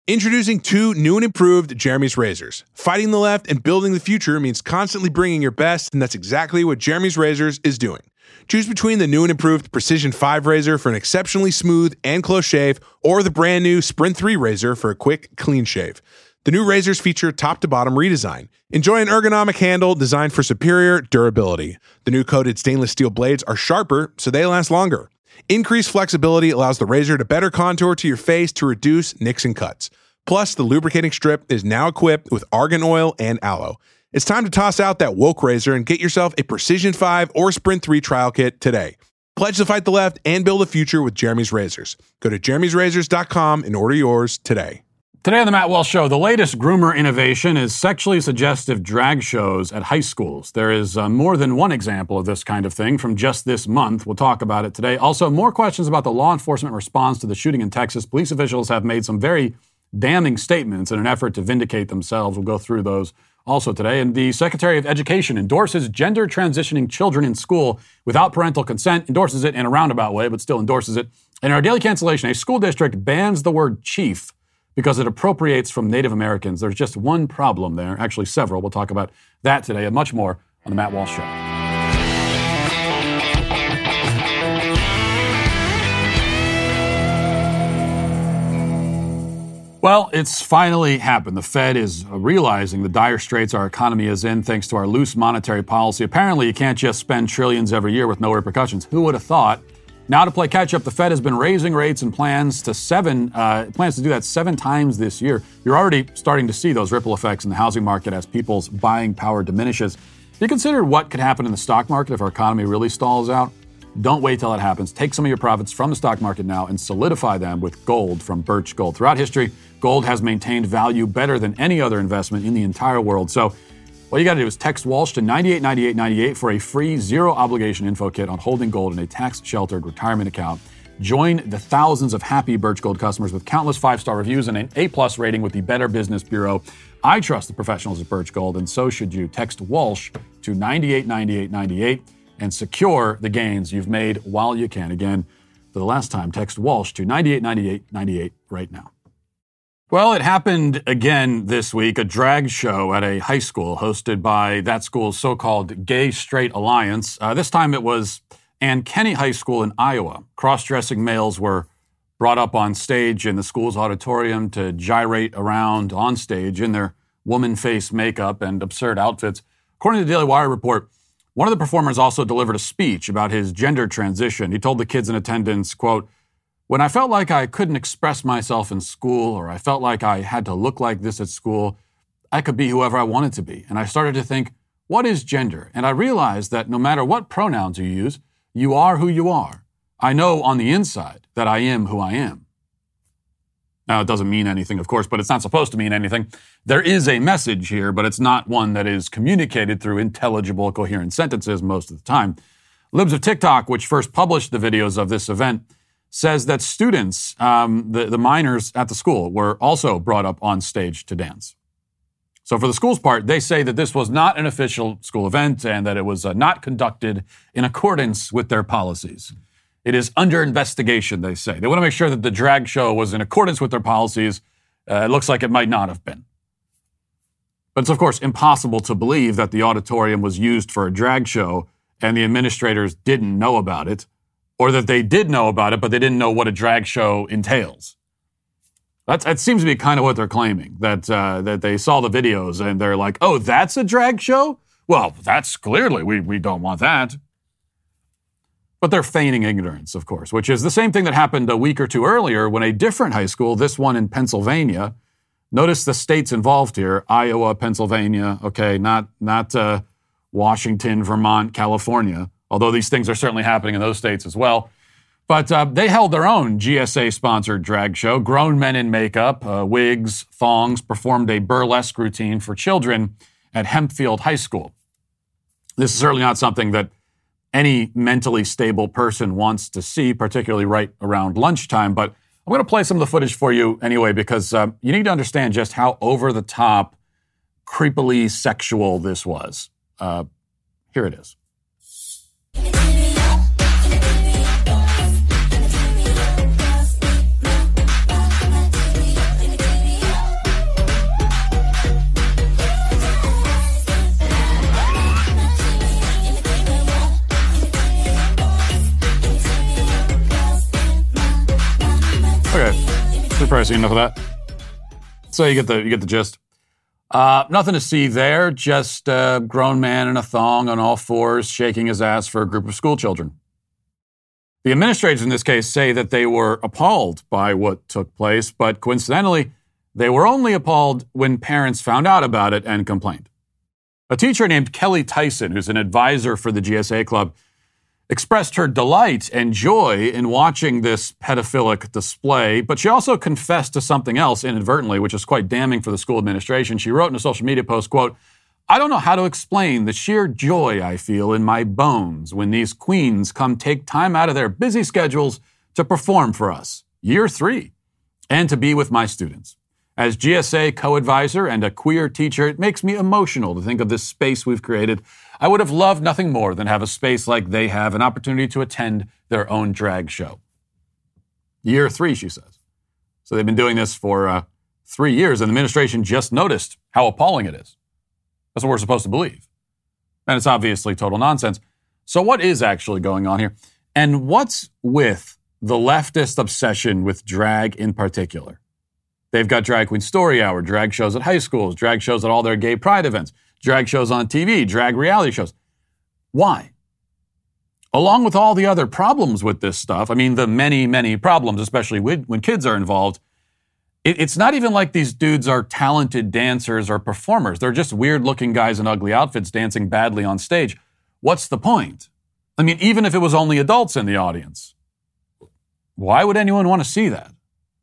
Introducing two new and improved Jeremy's razors. Fighting the left and building the future means constantly bringing your best, and that's exactly what Jeremy's Razors is doing. Choose between the new and improved Precision 5 razor for an exceptionally smooth and close shave, or the brand new Sprint 3 razor for a quick, clean shave. The new razors feature top-to-bottom redesign. Enjoy an ergonomic handle designed for superior durability. The new coated stainless steel blades are sharper, so they last longer. Increased flexibility allows the razor to better contour to your face to reduce nicks and cuts. Plus, the lubricating strip is now equipped with argan oil and aloe. It's time to toss out that woke razor and get yourself a Precision 5 or Sprint 3 trial kit today. Pledge to fight the left and build a future with Jeremy's Razors. Go to jeremy'srazors.com and order yours today. Today on the Matt Walsh Show, the latest groomer innovation is sexually suggestive drag shows at high schools. There is more than one example of this kind of thing from just this month. We'll talk about it today. Also, more questions about the law enforcement response to the shooting in Texas. Police officials have made some very damning statements in an effort to vindicate themselves. We'll go through those also today. And the Secretary of Education endorses gender transitioning children in school without parental consent, endorses it in a roundabout way, but still endorses it. In our daily cancellation, a school district bans the word chief because it appropriates from Native Americans. There's just one problem there, actually several. We'll talk about that today and much more on the Matt Walsh Show. Well, it's finally happened. The Fed is realizing the dire straits our economy is in thanks to our loose monetary policy. Apparently, you can't just spend trillions every year with no repercussions. Who would have thought? Now, to play catch-up, the Fed has been raising rates and plans to do that 7 times this year. You're already starting to see those ripple effects in the housing market as people's buying power diminishes. Have you considered what could happen in the stock market if our economy really stalls out? Don't wait till it happens. Take some of your profits from the stock market now and solidify them with gold from Birch Gold. Throughout history, gold has maintained value better than any other investment in the entire world. So all you got to do is text Walsh to 989898 for a free zero-obligation info kit on holding gold in a tax-sheltered retirement account. Join the thousands of happy Birch Gold customers with countless 5-star reviews and an A+ rating with the Better Business Bureau. I trust the professionals at Birch Gold, and so should you. Text Walsh to 989898 and secure the gains you've made while you can. Again, for the last time, text Walsh to 989898 right now. Well, it happened again this week, a drag show at a high school hosted by that school's so-called Gay Straight Alliance. This time it was Ann Kenney High School in Iowa. Cross-dressing males were brought up on stage in the school's auditorium to gyrate around on stage in their woman face makeup and absurd outfits. According to the Daily Wire report, one of the performers also delivered a speech about his gender transition. He told the kids in attendance, quote, "When I felt like I couldn't express myself in school, or I felt like I had to look like this at school, I could be whoever I wanted to be. And I started to think, what is gender? And I realized that no matter what pronouns you use, you are who you are. I know on the inside that I am who I am." Now, it doesn't mean anything, of course, but it's not supposed to mean anything. There is a message here, but it's not one that is communicated through intelligible, coherent sentences most of the time. Libs of TikTok, which first published the videos of this event, says that students, the minors at the school, were also brought up on stage to dance. So for the school's part, they say that this was not an official school event and that it was not conducted in accordance with their policies. It is under investigation, they say. They want to make sure that the drag show was in accordance with their policies. It looks like it might not have been. But it's, of course, impossible to believe that the auditorium was used for a drag show and the administrators didn't know about it, or that they did know about it, but they didn't know what a drag show entails. That seems to be kind of what they're claiming, that they saw the videos and they're like, oh, that's a drag show? Well, that's clearly, we don't want that. But they're feigning ignorance, of course, which is the same thing that happened a week or two earlier when a different high school, this one in Pennsylvania, notice the states involved here, Iowa, Pennsylvania, okay, not Washington, Vermont, California, although these things are certainly happening in those states as well. But they held their own GSA-sponsored drag show. Grown men in makeup, wigs, thongs, performed a burlesque routine for children at Hempfield High School. This is certainly not something that any mentally stable person wants to see, particularly right around lunchtime. But I'm going to play some of the footage for you anyway, because you need to understand just how over-the-top, creepily sexual this was. Here it is. Sorry, seen enough of that. So you get the gist. Nothing to see there. Just a grown man in a thong on all fours shaking his ass for a group of school children. The administrators in this case say that they were appalled by what took place, but coincidentally, they were only appalled when parents found out about it and complained. A teacher named Kelly Tyson, who's an advisor for the GSA Club, expressed her delight and joy in watching this pedophilic display, but she also confessed to something else inadvertently, which is quite damning for the school administration. She wrote in a social media post, quote, "I don't know how to explain the sheer joy I feel in my bones when these queens come take time out of their busy schedules to perform for us, year 3, and to be with my students. As GSA co-advisor and a queer teacher, it makes me emotional to think of this space we've created. I would have loved nothing more than have a space like they have, an opportunity to attend their own drag show." Year 3, she says. So they've been doing this for 3 years, and the administration just noticed how appalling it is. That's what we're supposed to believe. And it's obviously total nonsense. So what is actually going on here? And what's with the leftist obsession with drag in particular? They've got Drag Queen Story Hour, drag shows at high schools, drag shows at all their gay pride events, drag shows on TV, drag reality shows. Why? Along with all the other problems with this stuff, I mean, the many, many problems, especially when kids are involved, it's not even like these dudes are talented dancers or performers. They're just weird-looking guys in ugly outfits dancing badly on stage. What's the point? I mean, even if it was only adults in the audience, why would anyone want to see that?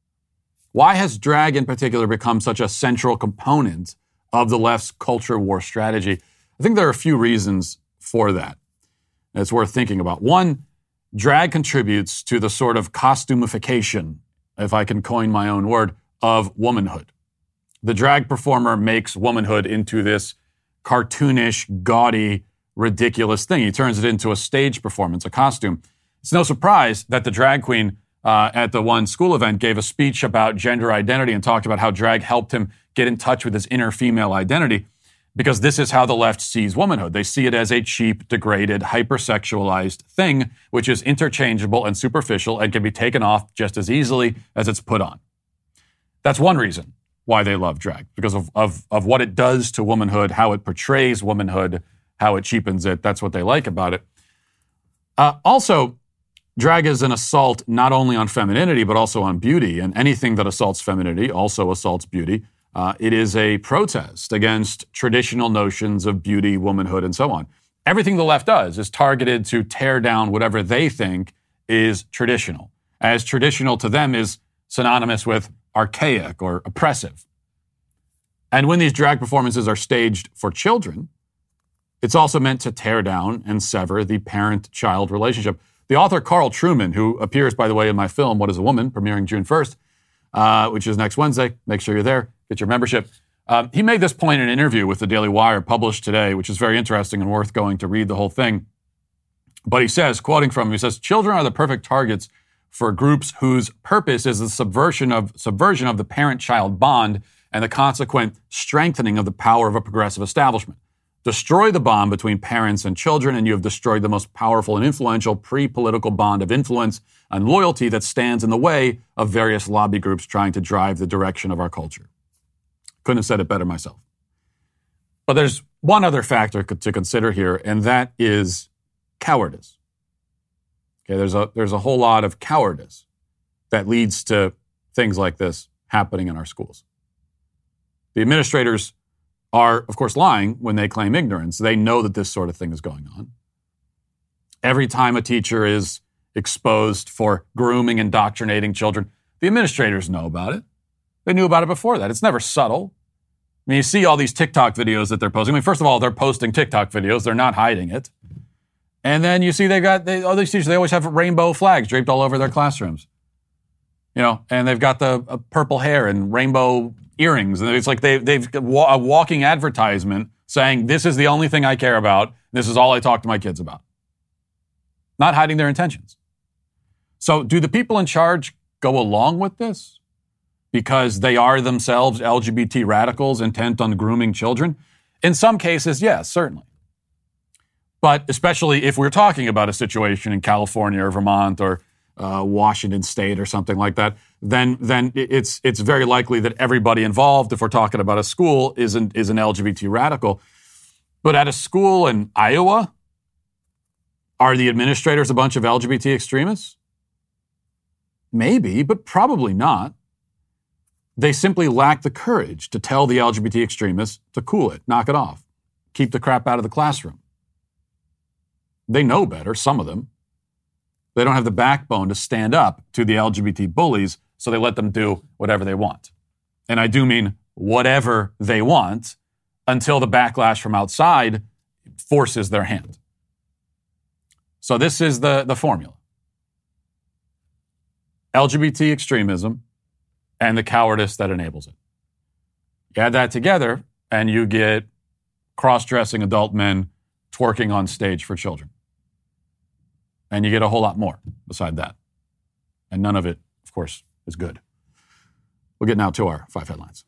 Why has drag in particular become such a central component of the left's culture war strategy? I think there are a few reasons for that. It's worth thinking about. One, drag contributes to the sort of costumification, if I can coin my own word, of womanhood. The drag performer makes womanhood into this cartoonish, gaudy, ridiculous thing. He turns it into a stage performance, a costume. It's no surprise that the drag queen at the one school event gave a speech about gender identity and talked about how drag helped him get in touch with his inner female identity, because this is how the left sees womanhood. They see it as a cheap, degraded, hypersexualized thing, which is interchangeable and superficial and can be taken off just as easily as it's put on. That's one reason why they love drag, because of what it does to womanhood, how it portrays womanhood, how it cheapens it. That's what they like about it. Also, drag is an assault not only on femininity, but also on beauty. And anything that assaults femininity also assaults beauty. It is a protest against traditional notions of beauty, womanhood, and so on. Everything the left does is targeted to tear down whatever they think is traditional, as traditional to them is synonymous with archaic or oppressive. And when these drag performances are staged for children, it's also meant to tear down and sever the parent-child relationship. The author Carl Trueman, who appears, by the way, in my film, What is a Woman?, premiering June 1st, which is next Wednesday. Make sure you're there. Get your membership. He made this point in an interview with the Daily Wire published today, which is very interesting and worth going to read the whole thing. But he says, quoting from him, he says, "Children are the perfect targets for groups whose purpose is the subversion of the parent-child bond and the consequent strengthening of the power of a progressive establishment. Destroy the bond between parents and children, and you have destroyed the most powerful and influential pre-political bond of influence and loyalty that stands in the way of various lobby groups trying to drive the direction of our culture." Couldn't have said it better myself. But there's one other factor to consider here, and that is cowardice. Okay, there's a whole lot of cowardice that leads to things like this happening in our schools. The administrators are, of course, lying when they claim ignorance. They know that this sort of thing is going on. Every time a teacher is exposed for grooming, indoctrinating children, the administrators know about it. They knew about it before that. It's never subtle. I mean, you see all these TikTok videos that they're posting. I mean, first of all, they're posting TikTok videos. They're not hiding it. And then you see all these teachers, they always have rainbow flags draped all over their classrooms. You know, and they've got the purple hair and rainbow earrings. And it's like they've a walking advertisement saying, this is the only thing I care about. This is all I talk to my kids about. Not hiding their intentions. So do the people in charge go along with this because they are themselves LGBT radicals intent on grooming children? In some cases, yes, certainly. But especially if we're talking about a situation in California or Vermont or Washington State or something like that, then it's very likely that everybody involved, if we're talking about a school, is an LGBT radical. But at a school in Iowa, are the administrators a bunch of LGBT extremists? Maybe, but probably not. They simply lack the courage to tell the LGBT extremists to cool it, knock it off, keep the crap out of the classroom. They know better, some of them. They don't have the backbone to stand up to the LGBT bullies, so they let them do whatever they want. And I do mean whatever they want until the backlash from outside forces their hand. So this is the formula. LGBT extremism and the cowardice that enables it. You add that together and you get cross-dressing adult men twerking on stage for children. And you get a whole lot more beside that. And none of it, of course, is good. We'll get now to our 5 headlines.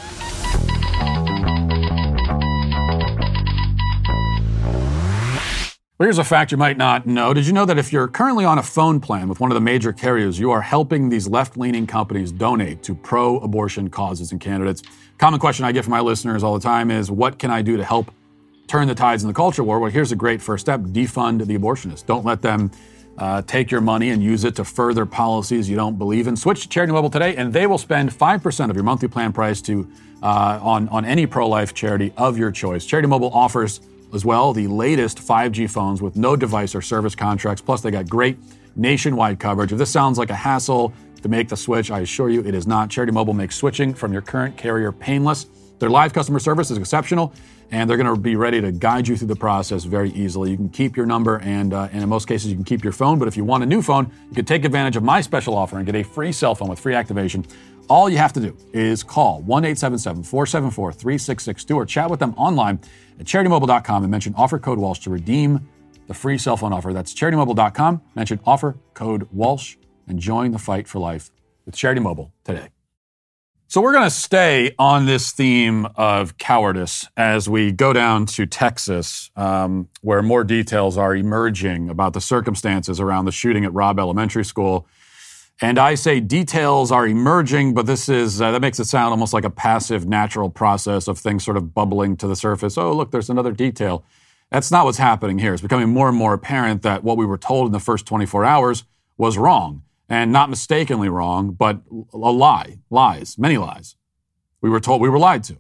Well, here's a fact you might not know. Did you know that if you're currently on a phone plan with one of the major carriers, you are helping these left-leaning companies donate to pro-abortion causes and candidates? Common question I get from my listeners all the time is, what can I do to help turn the tides in the culture war? Well, here's a great first step. Defund the abortionists. Don't let them take your money and use it to further policies you don't believe in. Switch to Charity Mobile today, and they will spend 5% of your monthly plan price on any pro-life charity of your choice. Charity Mobile offers as well the latest 5G phones with no device or service contracts. Plus, they got great nationwide coverage. If this sounds like a hassle to make the switch, I assure you it is not. Charity Mobile makes switching from your current carrier painless. Their live customer service is exceptional, and they're going to be ready to guide you through the process very easily. You can keep your number, and in most cases, you can keep your phone. But if you want a new phone, you can take advantage of my special offer and get a free cell phone with free activation. All you have to do is call 1-877-474-3662 or chat with them online at CharityMobile.com and mention offer code Walsh to redeem the free cell phone offer. That's CharityMobile.com. Mention offer code Walsh and join the fight for life with Charity Mobile today. So we're going to stay on this theme of cowardice as we go down to Texas, where more details are emerging about the circumstances around the shooting at Robb Elementary School. And I say details are emerging, but this is that makes it sound almost like a passive, natural process of things sort of bubbling to the surface. Oh, look, there's another detail. That's not what's happening here. It's becoming more and more apparent that what we were told in the first 24 hours was wrong. And not mistakenly wrong, but a lie. Lies. Many lies. We were told we were lied to.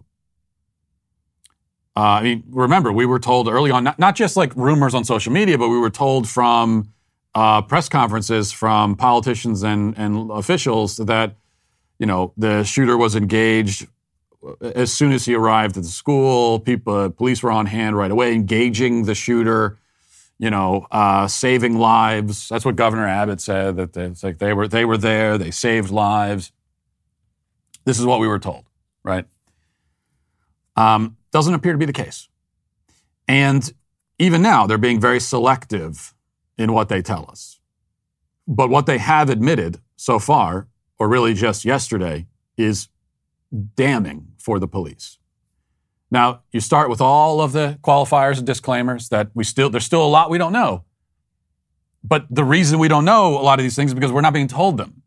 Remember, we were told early on, not just like rumors on social media, but we were told from press conferences from politicians and officials that, the shooter was engaged as soon as he arrived at the school. Police were on hand right away, engaging the shooter, saving lives. That's what Governor Abbott said, that it's like they were there, they saved lives. This is what we were told, right? Doesn't appear to be the case. And even now, they're being very selective in what they tell us. But what they have admitted so far, or really just yesterday, is damning for the police. Now, you start with all of the qualifiers and disclaimers that there's still a lot we don't know. But the reason we don't know a lot of these things is because we're not being told them.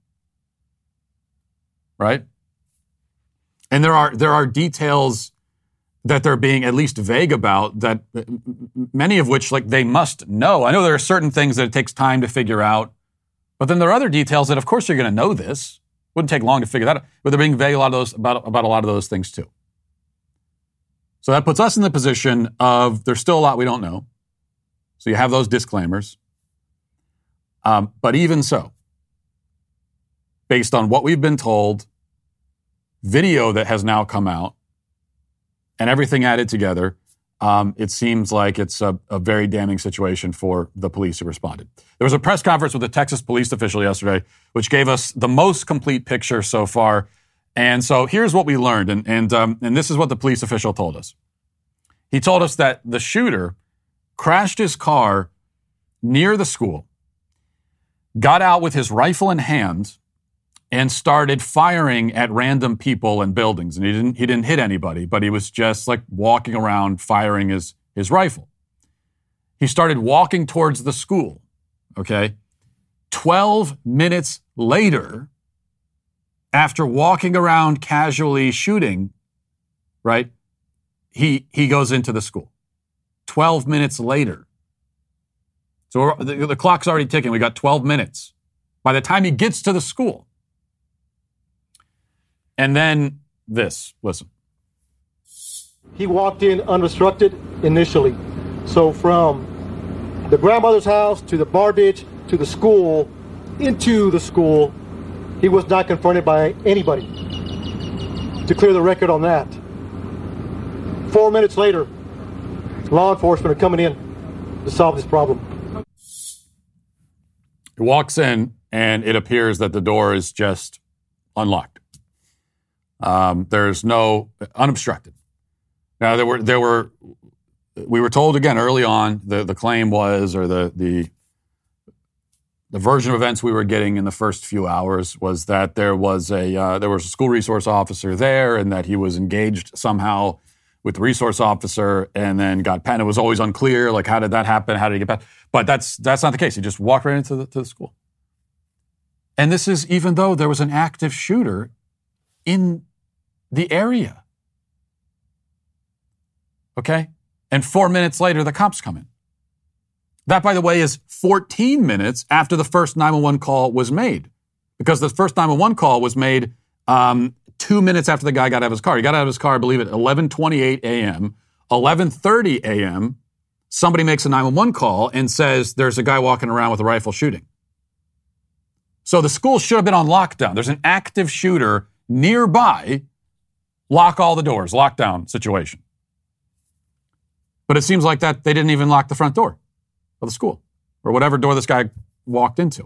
Right? And there are details that they're being at least vague about, that many of which, they must know. I know there are certain things that it takes time to figure out, but then there are other details that, of course, you're going to know this. Wouldn't take long to figure that out, but they're being vague about a lot of those things too. So that puts us in the position of there's still a lot we don't know. So you have those disclaimers. But even so, based on what we've been told, video that has now come out, and everything added together, it seems like it's a very damning situation for the police who responded. There was a press conference with a Texas police official yesterday, which gave us the most complete picture so far. And so here's what we learned, and this is what the police official told us. He told us that the shooter crashed his car near the school, got out with his rifle in hand, and started firing at random people and buildings. And he didn't hit anybody, but he was just walking around firing his rifle. He started walking towards the school, okay? 12 minutes later, after walking around casually shooting, right, he goes into the school. 12 minutes later. So the clock's already ticking. We got 12 minutes. By the time he gets to the school. And then this, listen. He walked in unobstructed initially. So from the grandmother's house to the bar ditch to the school, into the school, he was not confronted by anybody. To clear the record on that. 4 minutes later, law enforcement are coming in to solve this problem. He walks in, and it appears that the door is just unlocked. There's no unobstructed. Now we were told again early on the claim was, or the version of events we were getting in the first few hours was that there was a school resource officer there, and that he was engaged somehow with the resource officer, and then got penned. It was always unclear, like, how did that happen? How did he get past? But that's not the case. He just walked right into the school. And this is even though there was an active shooter in the area. Okay? And 4 minutes later, the cops come in. That, by the way, is 14 minutes after the first 911 call was made. Because the first 911 call was made 2 minutes after the guy got out of his car. He got out of his car, I believe, at 11:28 a.m. 11:30 a.m., somebody makes a 911 call and says there's a guy walking around with a rifle shooting. So the school should have been on lockdown. There's an active shooter nearby. Lock all the doors, lockdown situation. But it seems like that they didn't even lock the front door of the school or whatever door this guy walked into.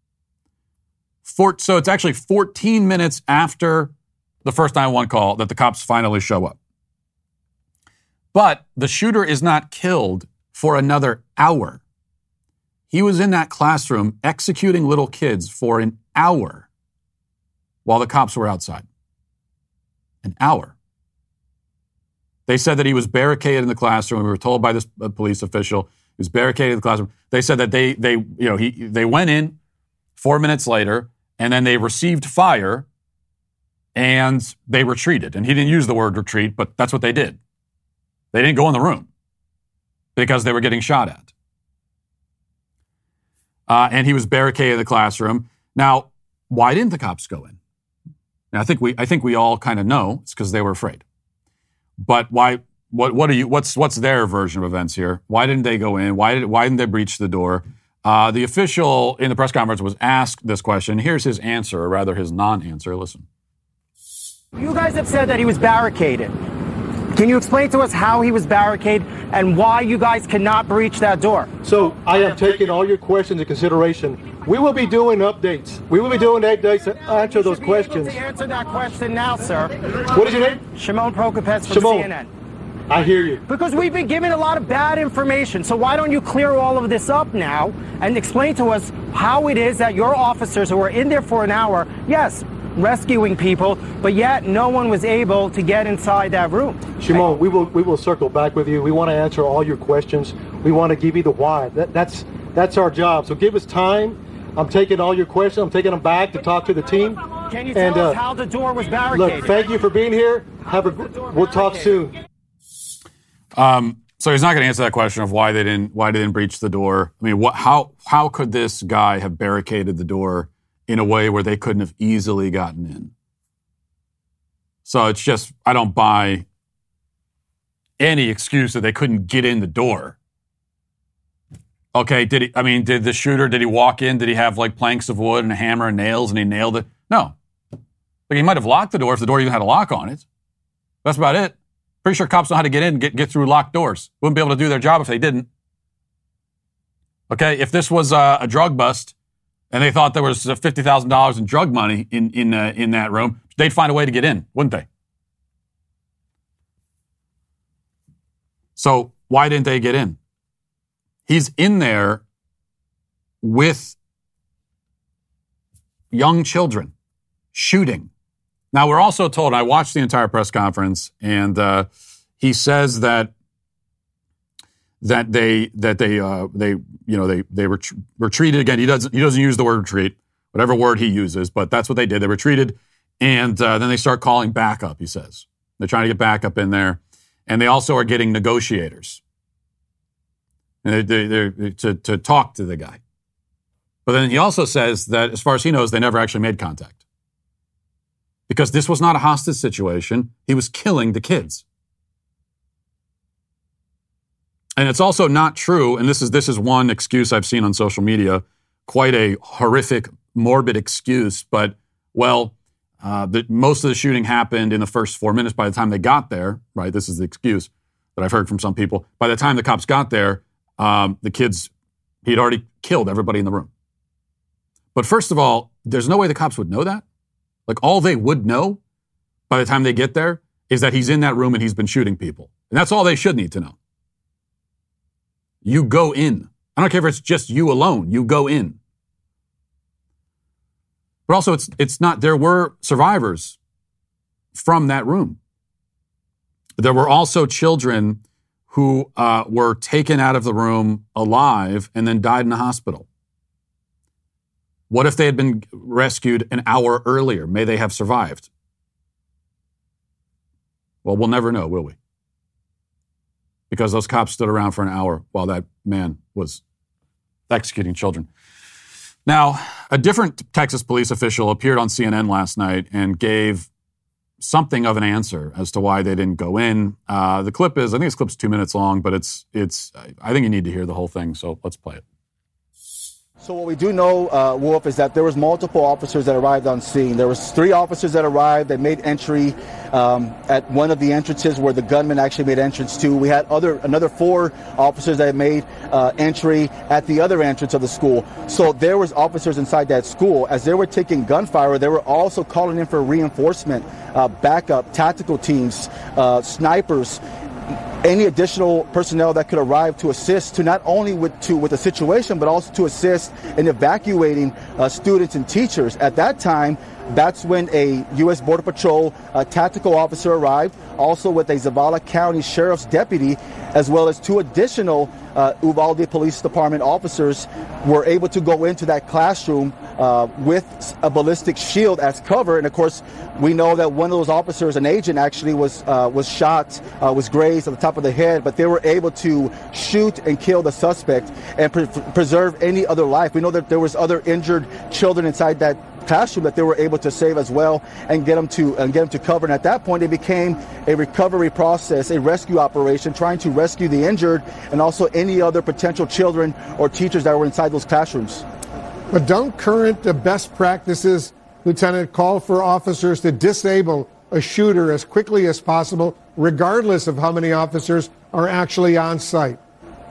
So it's actually 14 minutes after the first 911 call that the cops finally show up. But the shooter is not killed for another hour. He was in that classroom executing little kids for an hour while the cops were outside. An hour. They said that he was barricaded in the classroom. We were told by this police official he was barricaded in the classroom. They said that they went in 4 minutes later, and then they received fire, and they retreated. And he didn't use the word retreat, but that's what they did. They didn't go in the room because they were getting shot at. And he was barricaded in the classroom. Now, why didn't the cops go in? Now, I think we all kind of know it's because they were afraid. But why? What's their version of events here? Why didn't they go in? Why didn't they breach the door? The official in the press conference was asked this question. Here's his answer, or rather his non-answer. Listen. You guys have said that he was barricaded. Can you explain to us how he was barricaded and why you guys cannot breach that door? So I have taken all your questions into consideration. We will be doing updates. We will be doing updates to answer those questions. To answer that question now, sir. What is your name? Shimon Prokopets from CNN. I hear you. Because we've been given a lot of bad information. So why don't you clear all of this up now and explain to us how it is that your officers who were in there for an hour, yes, rescuing people, but yet no one was able to get inside that room. Shimon, we will circle back with you. We want to answer all your questions. We want to give you the why. That's our job. So give us time. I'm taking all your questions. I'm taking them back to talk to the team. Can you tell us how the door was barricaded? Look, thank you for being here. We'll talk soon. So he's not going to answer that question of why they didn't breach the door. I mean, how could this guy have barricaded the door in a way where they couldn't have easily gotten in? So it's just, I don't buy any excuse that they couldn't get in the door. Okay, did the shooter, did he walk in? Did he have like planks of wood and a hammer and nails and he nailed it? No. Like, he might have locked the door if the door even had a lock on it. That's about it. Pretty sure cops know how to get in and get through locked doors. Wouldn't be able to do their job if they didn't. Okay, if this was a drug bust and they thought there was $50,000 in drug money in that room, they'd find a way to get in, wouldn't they? So why didn't they get in? He's in there with young children shooting. Now, we're also told, I watched the entire press conference, and he says that they retreated again. He doesn't use the word retreat, whatever word he uses, but that's what they did. They retreated And then they start calling backup, he says. They're trying to get backup in there. And they also are getting negotiators to talk to the guy. But then he also says that, as far as he knows, they never actually made contact. Because this was not a hostage situation. He was killing the kids. And it's also not true, and this is one excuse I've seen on social media, quite a horrific, morbid excuse, but, well, most of the shooting happened in the first 4 minutes. By the time they got there, right, this is the excuse that I've heard from some people. By the time the cops got there, the kids, he'd already killed everybody in the room. But first of all, there's no way the cops would know that. Like, all they would know by the time they get there is that he's in that room and he's been shooting people. And that's all they should need to know. You go in. I don't care if it's just you alone. You go in. But also, it's not, there were survivors from that room. There were also children who were taken out of the room alive and then died in the hospital. What if they had been rescued an hour earlier? May they have survived? Well, we'll never know, will we? Because those cops stood around for an hour while that man was executing children. Now, a different Texas police official appeared on CNN last night and gave something of an answer as to why they didn't go in. The clip is, I think this clip's 2 minutes long, but it's. I think you need to hear the whole thing, so let's play it. So what we do know, Wolf, is that there was multiple officers that arrived on scene. There was 3 officers that arrived. They made entry at one of the entrances where the gunman actually made entrance to. We had another 4 officers that made entry at the other entrance of the school. So there was officers inside that school. As they were taking gunfire, they were also calling in for reinforcement, backup, tactical teams, snipers, any additional personnel that could arrive to assist to not only with the situation, but also to assist in evacuating students and teachers. At that time, that's when a U.S. Border Patrol tactical officer arrived, also with a Zavala County Sheriff's deputy, as well as 2 additional Uvalde Police Department officers were able to go into that classroom with a ballistic shield as cover. And of course, we know that one of those officers, an agent, actually was shot, was grazed at the top of the head, but they were able to shoot and kill the suspect and preserve any other life. We know that there was other injured children inside that classroom that they were able to save as well and get them to cover. And at that point, it became a recovery process, a rescue operation, trying to rescue the injured and also any other potential children or teachers that were inside those classrooms. But don't current best practices, Lieutenant, call for officers to disable a shooter as quickly as possible, regardless of how many officers are actually on site?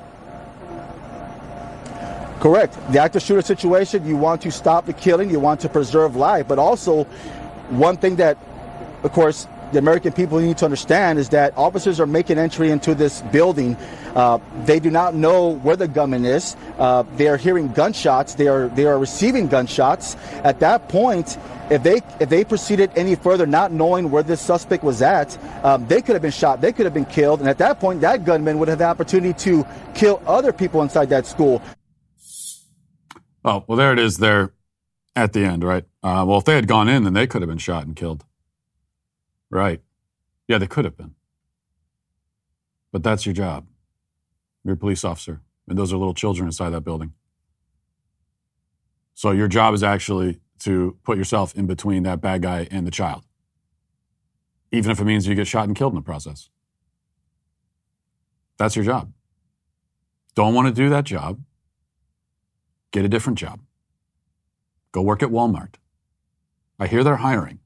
Correct. The active shooter situation, you want to stop the killing, you want to preserve life. But also, one thing that, of course, the American people need to understand is that officers are making entry into this building. They do not know where the gunman is. They are hearing gunshots. They are receiving gunshots. At that point, if they proceeded any further, not knowing where this suspect was at, they could have been shot. They could have been killed. And at that point, that gunman would have the opportunity to kill other people inside that school. Oh, well, there it is there at the end, right? Well, if they had gone in, then they could have been shot and killed. Right. Yeah, they could have been. But that's your job. You're a police officer. And those are little children inside that building. So your job is actually to put yourself in between that bad guy and the child. Even if it means you get shot and killed in the process. That's your job. Don't want to do that job? Get a different job. Go work at Walmart. I hear they're hiring.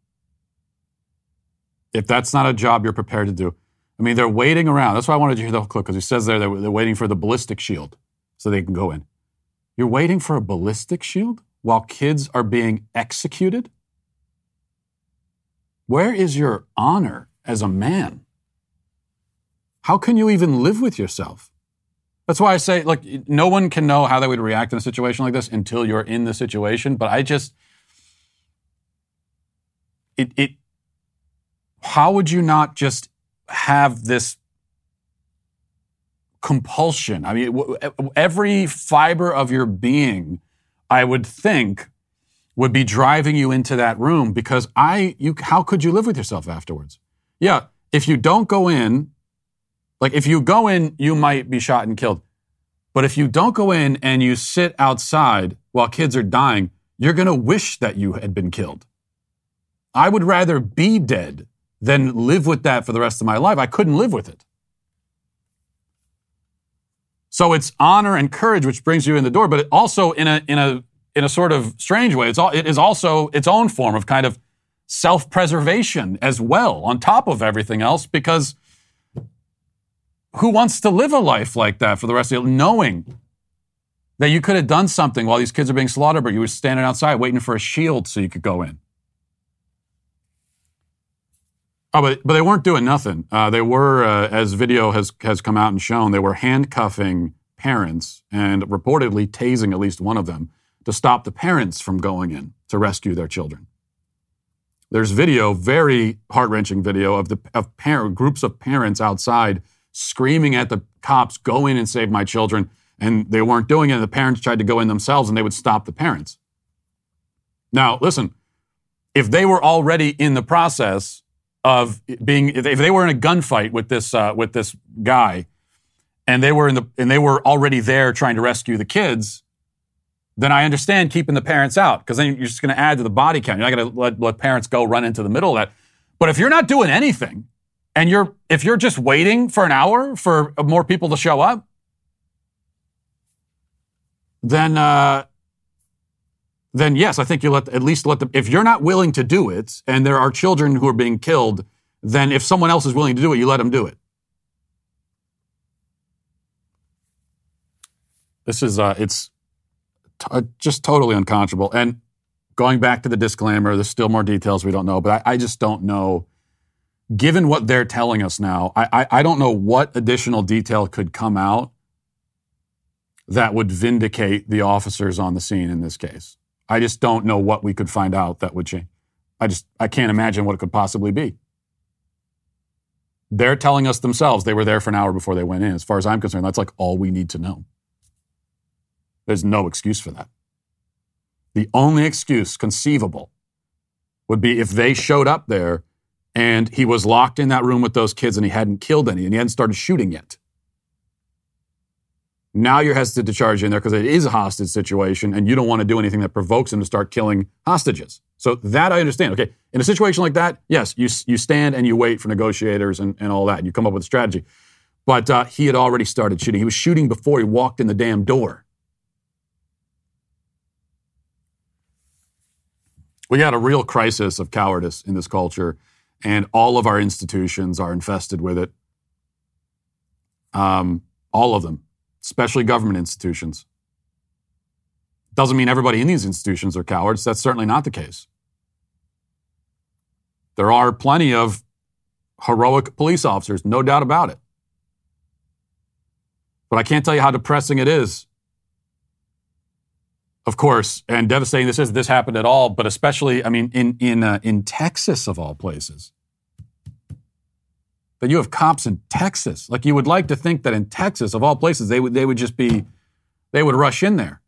If that's not a job you're prepared to do. I mean, they're waiting around. That's why I wanted you to hear the whole clip, because he says there they're waiting for the ballistic shield so they can go in. You're waiting for a ballistic shield while kids are being executed? Where is your honor as a man? How can you even live with yourself? That's why I say, look, no one can know how they would react in a situation like this until you're in the situation. But I just, how would you not just have this compulsion? I mean, every fiber of your being, I would think, would be driving you into that room because how could you live with yourself afterwards? Yeah, if you don't go in, like if you go in, you might be shot and killed. But if you don't go in and you sit outside while kids are dying, you're going to wish that you had been killed. I would rather be dead than live with that for the rest of my life. I couldn't live with it. So it's honor and courage which brings you in the door, but it also in a sort of strange way, it is also its own form of kind of self-preservation as well, on top of everything else, because who wants to live a life like that for the rest of your life, knowing that you could have done something while these kids are being slaughtered, but you were standing outside waiting for a shield so you could go in? Oh, but they weren't doing nothing. They were, as video has come out and shown, they were handcuffing parents and reportedly tasing at least one of them to stop the parents from going in to rescue their children. There's video, very heart-wrenching video of groups of parents outside screaming at the cops, "Go in and save my children," and they weren't doing it. And the parents tried to go in themselves, and they would stop the parents. Now, listen, if they were already in the process of if they were in a gunfight with this guy, and they were already there trying to rescue the kids, then I understand keeping the parents out, because then you're just going to add to the body count. You're not going to let parents go run into the middle of that. But if you're not doing anything, and if you're just waiting for an hour for more people to show up, then yes, I think you at least let them. If you're not willing to do it, and there are children who are being killed, then if someone else is willing to do it, you let them do it. This is just totally unconscionable. And going back to the disclaimer, there's still more details we don't know, but I just don't know. Given what they're telling us now, I don't know what additional detail could come out that would vindicate the officers on the scene in this case. I just don't know what we could find out that would change. I can't imagine what it could possibly be. They're telling us themselves they were there for an hour before they went in. As far as I'm concerned, that's like all we need to know. There's no excuse for that. The only excuse conceivable would be if they showed up there and he was locked in that room with those kids and he hadn't killed any and he hadn't started shooting yet. Now you're hesitant to charge in there because it is a hostage situation and you don't want to do anything that provokes him to start killing hostages. So that I understand. Okay, in a situation like that, yes, you stand and you wait for negotiators and all that. And you come up with a strategy. But he had already started shooting. He was shooting before he walked in the damn door. We got a real crisis of cowardice in this culture, and all of our institutions are infested with it. All of them. Especially government institutions. Doesn't mean everybody in these institutions are cowards. That's certainly not the case. There are plenty of heroic police officers, no doubt about it. But I can't tell you how depressing it is, of course, and devastating this is. This happened at all, but especially, I mean, in Texas of all places. That you have cops in Texas. Like, you would like to think that in Texas, of all places, they would would rush in there.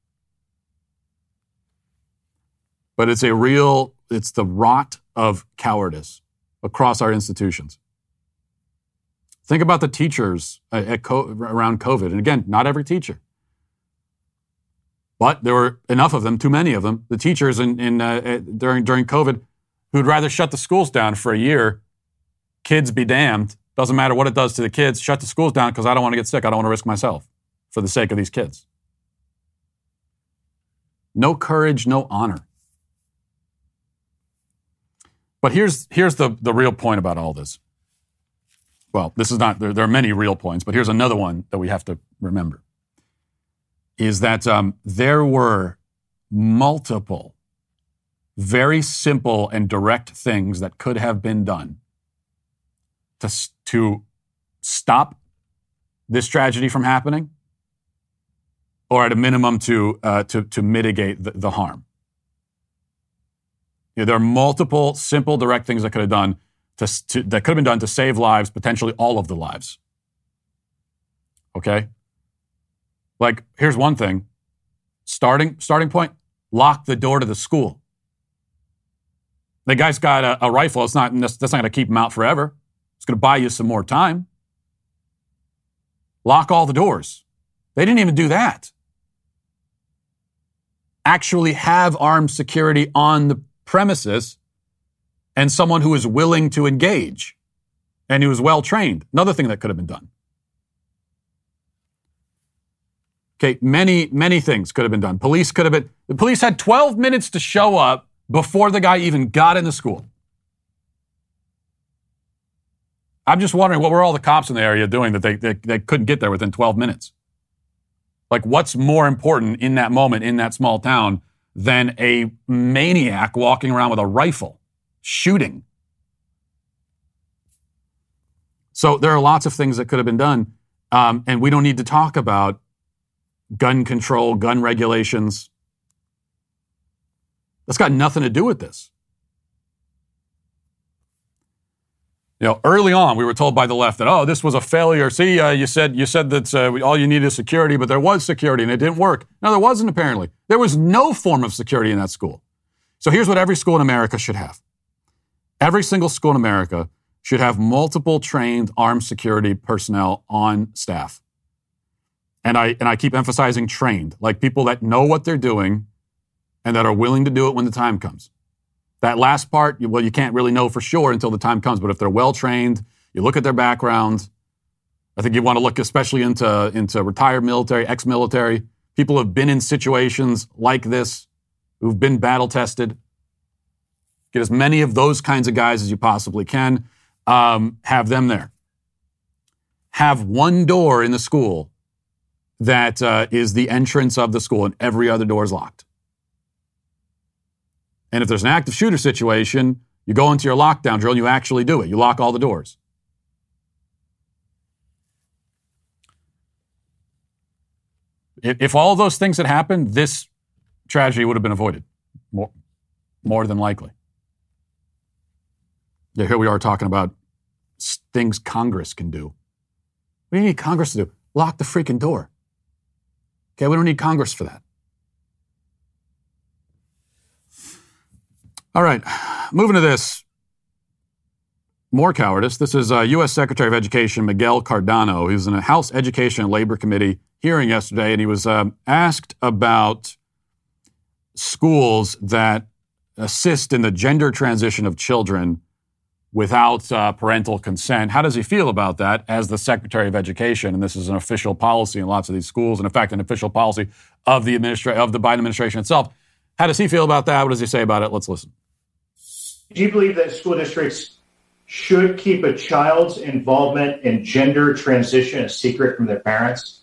But it's the rot of cowardice across our institutions. Think about the teachers around COVID. And again, not every teacher. But there were enough of them, too many of them, the teachers during COVID who'd rather shut the schools down for a year, kids be damned, doesn't matter what it does to the kids, shut the schools down because I don't want to get sick. I don't want to risk myself for the sake of these kids. No courage, no honor. But here's the real point about all this. Well, this is not, there are many real points, but here's another one that we have to remember. Is that there were multiple very simple and direct things that could have been done to stop this tragedy from happening, or at a minimum to mitigate the harm. You know, there are multiple simple, direct things that could have done that could have been done to save lives, potentially all of the lives. Okay? Like, here's one thing. Starting point, lock the door to the school. The guy's got a rifle. That's not going to keep him out forever. It's going to buy you some more time. Lock all the doors. They didn't even do that. Actually have armed security on the premises and someone who is willing to engage and who is well trained. Another thing that could have been done. Okay, many things could have been done. The police had 12 minutes to show up before the guy even got in the school. I'm just wondering, what were all the cops in the area doing that they couldn't get there within 12 minutes? Like, what's more important in that moment, in that small town, than a maniac walking around with a rifle, shooting? So there are lots of things that could have been done, and we don't need to talk about gun control, gun regulations. That's got nothing to do with this. You know, early on, we were told by the left that, oh, this was a failure. See, you said that all you need is security, but there was security and it didn't work. No, there wasn't, apparently. There was no form of security in that school. So here's what every school in America should have. Every single school in America should have multiple trained armed security personnel on staff. And I keep emphasizing trained, like people that know what they're doing and that are willing to do it when the time comes. That last part, well, you can't really know for sure until the time comes. But if they're well-trained, you look at their background. I think you want to look especially into retired military, ex-military, people who have been in situations like this, who've been battle-tested. Get as many of those kinds of guys as you possibly can. Have them there. Have one door in the school that is the entrance of the school, and every other door is locked. And if there's an active shooter situation, you go into your lockdown drill and you actually do it. You lock all the doors. If all of those things had happened, this tragedy would have been avoided, more than likely. Yeah, here we are talking about things Congress can do. What do you need Congress to do? Lock the freaking door. Okay, we don't need Congress for that. All right, moving to this. More cowardice. This is U.S. Secretary of Education Miguel Cardano. He was in a House Education and Labor Committee hearing yesterday, and he was asked about schools that assist in the gender transition of children without parental consent. How does he feel about that as the Secretary of Education? And this is an official policy in lots of these schools, and in fact, an official policy of the Biden administration itself. How does he feel about that? What does he say about it? Let's listen. Do you believe that school districts should keep a child's involvement in gender transition a secret from their parents?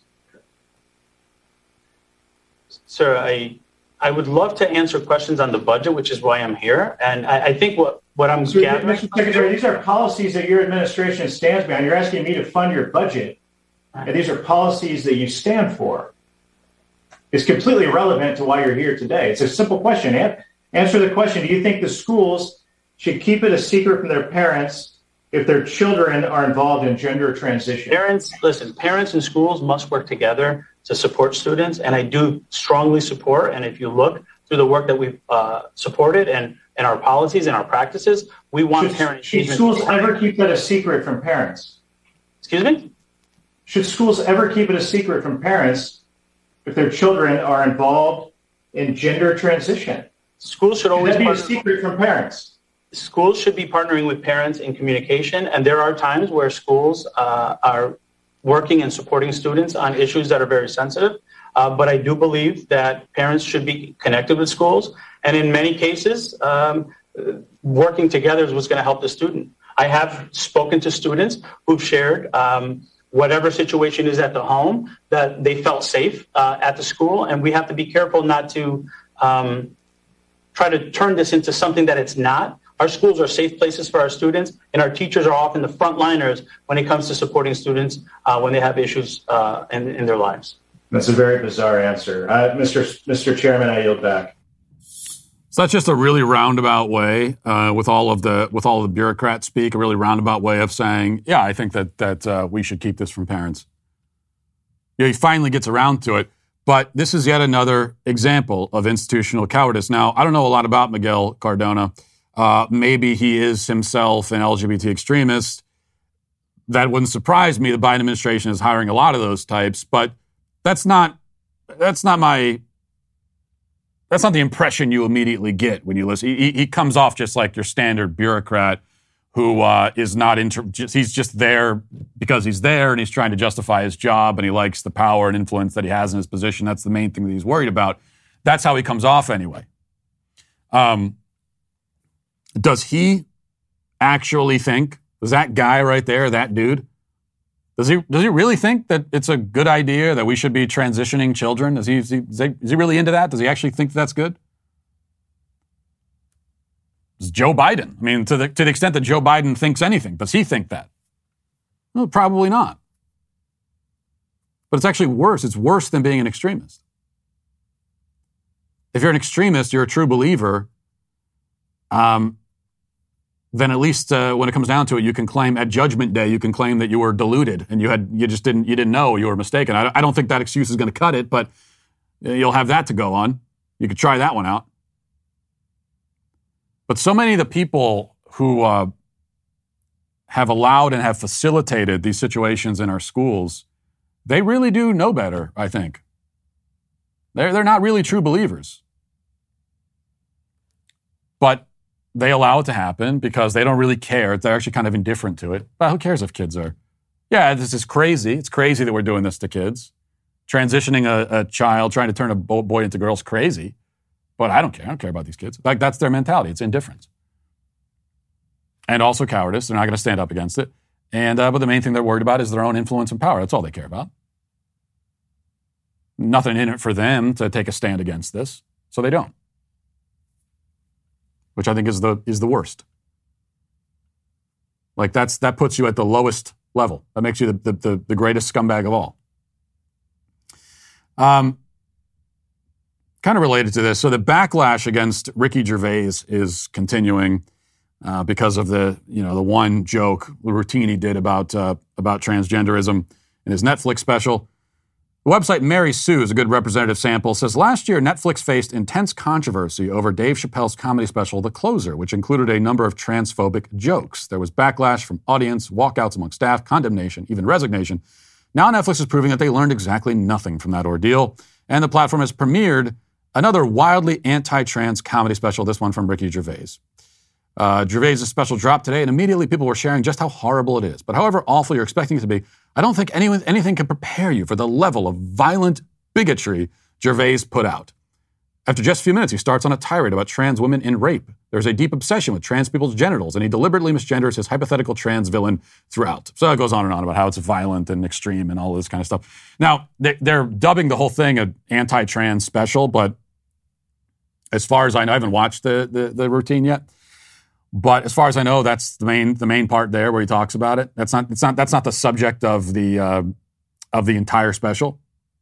Sir, I would love to answer questions on the budget, which is why I'm here. And I think what I'm gathering... Mr. Secretary, these are policies that your administration stands behind. You're asking me to fund your budget, and these are policies that you stand for. It's completely irrelevant to why you're here today. It's a simple question. Answer the question. Do you think the schools should keep it a secret from their parents if their children are involved in gender transition? Parents and schools must work together to support students, and I do strongly support. And if you look through the work that we've supported and our policies and our practices, we want parents. Should schools ever keep that a secret from parents? Excuse me? Should schools ever keep it a secret from parents if their children are involved in gender transition? Schools should always be a secret from parents. Schools should be partnering with parents in communication, and there are times where schools are working and supporting students on issues that are very sensitive. But I do believe that parents should be connected with schools, and in many cases, working together is what's going to help the student. I have spoken to students who've shared whatever situation is at the home, that they felt safe at the school, and we have to be careful not to try to turn this into something that it's not. Our schools are safe places for our students, and our teachers are often the frontliners when it comes to supporting students when they have issues in their lives. That's a very bizarre answer. Mr. Chairman, I yield back. So that's just a really roundabout way, with all of the bureaucrat speak, a really roundabout way of saying, yeah, I think that we should keep this from parents. You know, he finally gets around to it, but this is yet another example of institutional cowardice. Now, I don't know a lot about Miguel Cardano. Maybe he is himself an LGBT extremist. That wouldn't surprise me. The Biden administration is hiring a lot of those types, but that's not the impression you immediately get when you listen. He comes off just like your standard bureaucrat who is not he's just there because he's there and he's trying to justify his job and he likes the power and influence that he has in his position. That's the main thing that he's worried about. That's how he comes off anyway. Does he actually think, does that guy right there, that dude, does he really think that it's a good idea that we should be transitioning children? Is he really into that? Does he actually think that's good? It's Joe Biden. I mean, to the extent that Joe Biden thinks anything, does he think that? Well, probably not. But it's actually worse. It's worse than being an extremist. If you're an extremist, you're a true believer, then at least when it comes down to it, you can claim at Judgment Day, you can claim that you were deluded and you didn't know you were mistaken. I don't think that excuse is going to cut it, but you'll have that to go on. You could try that one out. But so many of the people who have allowed and have facilitated these situations in our schools, they really do know better, I think. They're not really true believers. But they allow it to happen because they don't really care. They're actually kind of indifferent to it. But who cares if kids are? Yeah, this is crazy. It's crazy that we're doing this to kids. Transitioning a child, trying to turn a boy into girl is crazy. But I don't care. I don't care about these kids. Like, that's their mentality. It's indifference. And also cowardice. They're not going to stand up against it. And but the main thing they're worried about is their own influence and power. That's all they care about. Nothing in it for them to take a stand against this. So they don't. Which I think is the worst. Like that puts you at the lowest level. That makes you the greatest scumbag of all. Kind of related to this, so the backlash against Ricky Gervais is continuing because of the one joke, the routine he did about transgenderism in his Netflix special. The website Mary Sue is a good representative sample. Says last year, Netflix faced intense controversy over Dave Chappelle's comedy special, The Closer, which included a number of transphobic jokes. There was backlash from audience, walkouts among staff, condemnation, even resignation. Now Netflix is proving that they learned exactly nothing from that ordeal, and the platform has premiered another wildly anti-trans comedy special, this one from Ricky Gervais. Gervais' special dropped today, and immediately people were sharing just how horrible it is. But however awful you're expecting it to be, I don't think anything can prepare you for the level of violent bigotry Gervais put out. After just a few minutes, he starts on a tirade about trans women in rape. There's a deep obsession with trans people's genitals, and he deliberately misgenders his hypothetical trans villain throughout. So it goes on and on about how it's violent and extreme and all this kind of stuff. Now, they're dubbing the whole thing an anti-trans special, but as far as I know, I haven't watched the routine yet. But as far as I know, that's the main part there where he talks about it. That's not the subject of the entire special.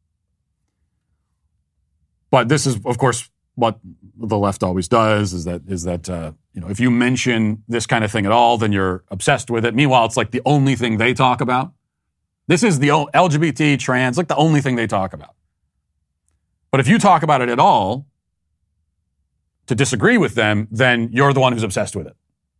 But this is, of course, what the left always does. Is that if you mention this kind of thing at all, then you're obsessed with it. Meanwhile, it's like the only thing they talk about. This is the LGBT trans, like the only thing they talk about. But if you talk about it at all, to disagree with them, then you're the one who's obsessed with it.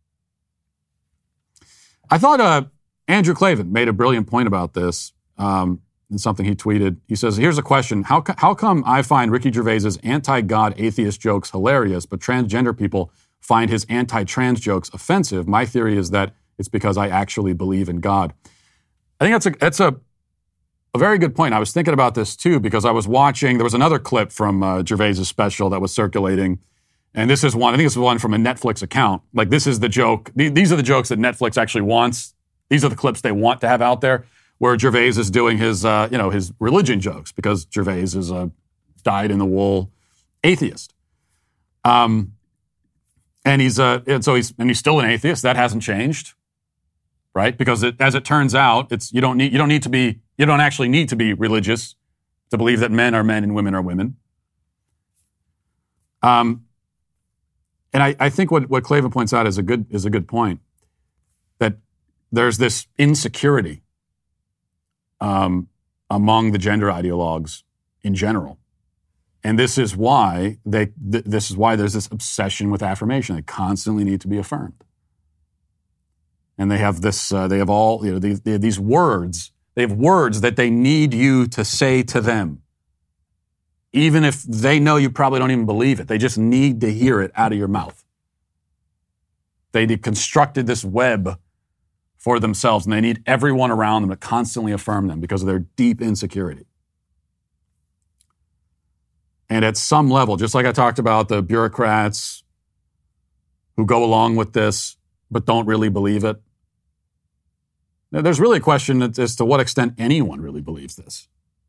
I thought Andrew Klavan made a brilliant point about this in something he tweeted. He says, here's a question. How come I find Ricky Gervais's anti-God atheist jokes hilarious, but transgender people find his anti-trans jokes offensive? My theory is that it's because I actually believe in God. I think that's a very good point. I was thinking about this too because I was watching, there was another clip from Gervais's special that was circulating. And this is one, I think it's one from a Netflix account. Like, this is the joke. These are the jokes that Netflix actually wants. These are the clips they want to have out there, where Gervais is doing his religion jokes, because Gervais is a dyed-in-the-wool atheist. And he's still an atheist. That hasn't changed, right? Because as it turns out, you don't actually need to be religious to believe that men are men and women are women. And I think what Klavan points out is a good point, that there's this insecurity among the gender ideologues in general, And this is why this is why there's this obsession with affirmation. They constantly need to be affirmed. And they have this. They have all they have these words. They have words that they need you to say to them, even if they know you probably don't even believe it. They just need to hear it out of your mouth. They constructed this web for themselves, and they need everyone around them to constantly affirm them because of their deep insecurity. And at some level, just like I talked about the bureaucrats who go along with this but don't really believe it, there's really a question as to what extent anyone really believes this.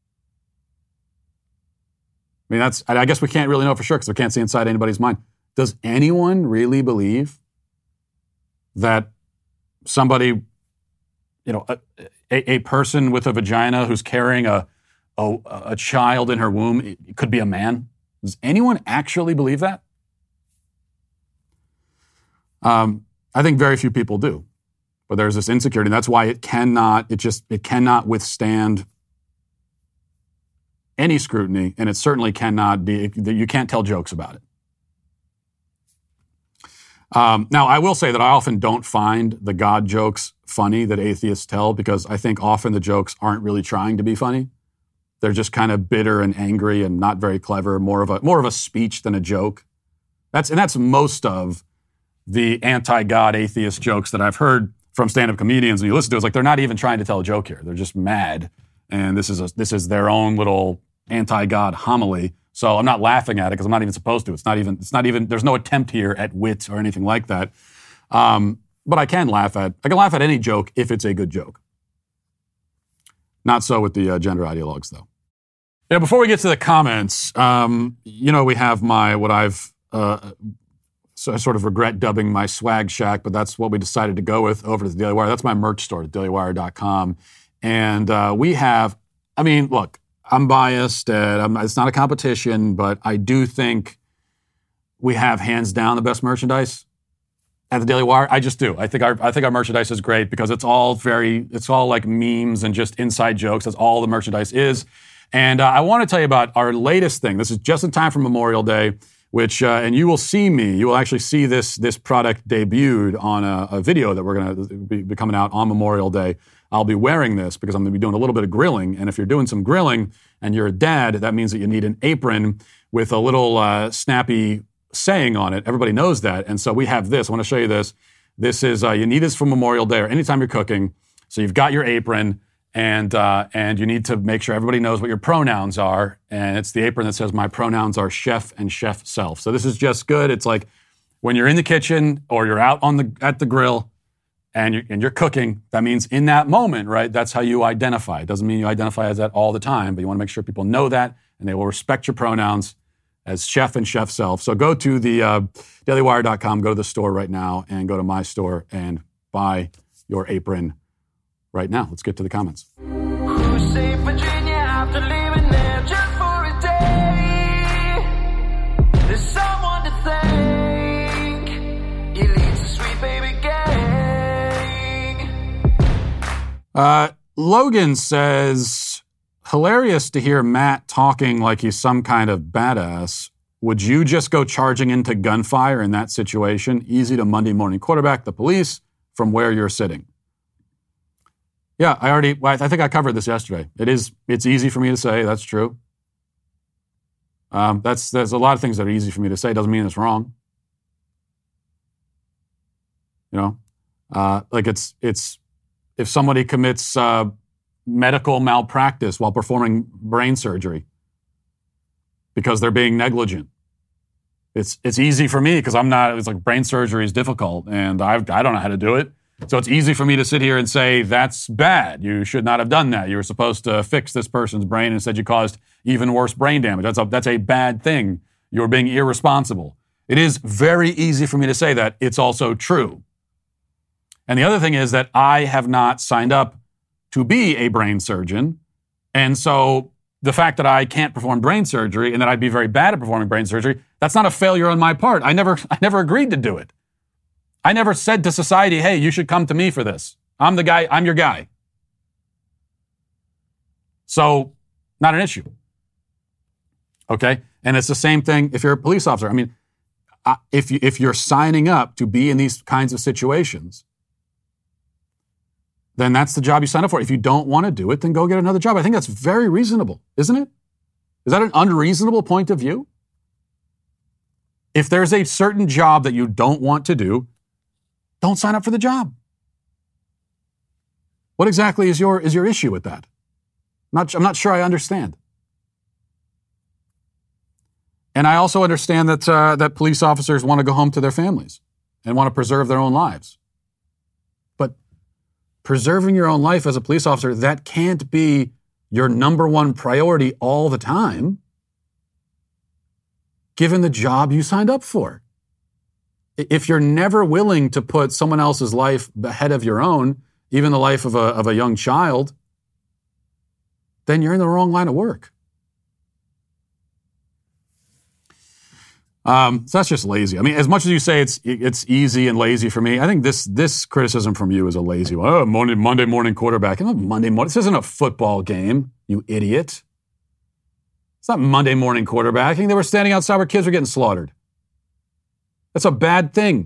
I mean, I guess we can't really know for sure because we can't see inside anybody's mind. Does anyone really believe that somebody, a person with a vagina who's carrying a child in her womb, it could be a man? Does anyone actually believe that? I think very few people do. But there's this insecurity, and that's why it cannot withstand any scrutiny, and it certainly cannot be, you can't tell jokes about it. Now, I will say that I often don't find the God jokes funny that atheists tell, because I think often the jokes aren't really trying to be funny. They're just kind of bitter and angry and not very clever, more of a speech than a joke. That's most of the anti-God atheist jokes that I've heard from stand-up comedians, and you listen to it, it's like they're not even trying to tell a joke here. They're just mad, and this is their own little anti-God homily. So I'm not laughing at it because I'm not even supposed to. It's not even. There's no attempt here at wit or anything like that. But I can laugh at any joke if it's a good joke. Not so with the gender ideologues, though. Yeah. Before we get to the comments, we have so I sort of regret dubbing my swag shack, but that's what we decided to go with over to the Daily Wire. That's my merch store at dailywire.com. And we have, look, I'm biased. It's not a competition, but I do think we have hands down the best merchandise at the Daily Wire. I just do. I think our merchandise is great because it's all like memes and just inside jokes. That's all the merchandise is. And I want to tell you about our latest thing. This is just in time for Memorial Day, which, and you will actually see this product debuted on a video that we're going to be coming out on Memorial Day. I'll be wearing this because I'm going to be doing a little bit of grilling. And if you're doing some grilling and you're a dad, that means that you need an apron with a little snappy saying on it. Everybody knows that. And so we have this. I want to show you this. This is, you need this for Memorial Day or anytime you're cooking. So you've got your apron. And you need to make sure everybody knows what your pronouns are. And it's the apron that says, my pronouns are chef and chef self. So this is just good. It's like when you're in the kitchen or you're out at the grill and you're cooking, that means in that moment, right? That's how you identify. It doesn't mean you identify as that all the time, but you want to make sure people know that and they will respect your pronouns as chef and chef self. So go to the dailywire.com, go to the store right now and go to my store and buy your apron right now. Let's get to the comments. Virginia after leaving there just for a day. There's someone to thank. He leads a sweet baby gang. Logan says, hilarious to hear Matt talking like he's some kind of badass. Would you just go charging into gunfire in that situation? Easy to Monday morning quarterback the police from where you're sitting. Yeah, I think I covered this yesterday. It's easy for me to say, that's true. There's a lot of things that are easy for me to say. Doesn't mean it's wrong. Like it's if somebody commits medical malpractice while performing brain surgery because they're being negligent. It's easy for me because it's like brain surgery is difficult and I don't know how to do it. So it's easy for me to sit here and say, that's bad. You should not have done that. You were supposed to fix this person's brain and instead you caused even worse brain damage. That's a bad thing. You're being irresponsible. It is very easy for me to say that. It's also true. And the other thing is that I have not signed up to be a brain surgeon. And so the fact that I can't perform brain surgery and that I'd be very bad at performing brain surgery, that's not a failure on my part. I never agreed to do it. I never said to society, hey, you should come to me for this. I'm the guy, I'm your guy. So, not an issue. Okay? And it's the same thing if you're a police officer. I mean, if you're signing up to be in these kinds of situations, then that's the job you sign up for. If you don't want to do it, then go get another job. I think that's very reasonable, isn't it? Is that an unreasonable point of view? If there's a certain job that you don't want to do, don't sign up for the job. What exactly is your issue with that? I'm not sure I understand. And I also understand that police officers want to go home to their families and want to preserve their own lives. But preserving your own life as a police officer, that can't be your number one priority all the time, given the job you signed up for. If you're never willing to put someone else's life ahead of your own, even the life of a young child, then you're in the wrong line of work. So that's just lazy. I mean, as much as you say it's easy and lazy for me, I think this criticism from you is a lazy one. Oh, Monday morning quarterback. Monday morning. This isn't a football game, you idiot. It's not Monday morning quarterbacking. They were standing outside where kids were getting slaughtered. That's a bad thing.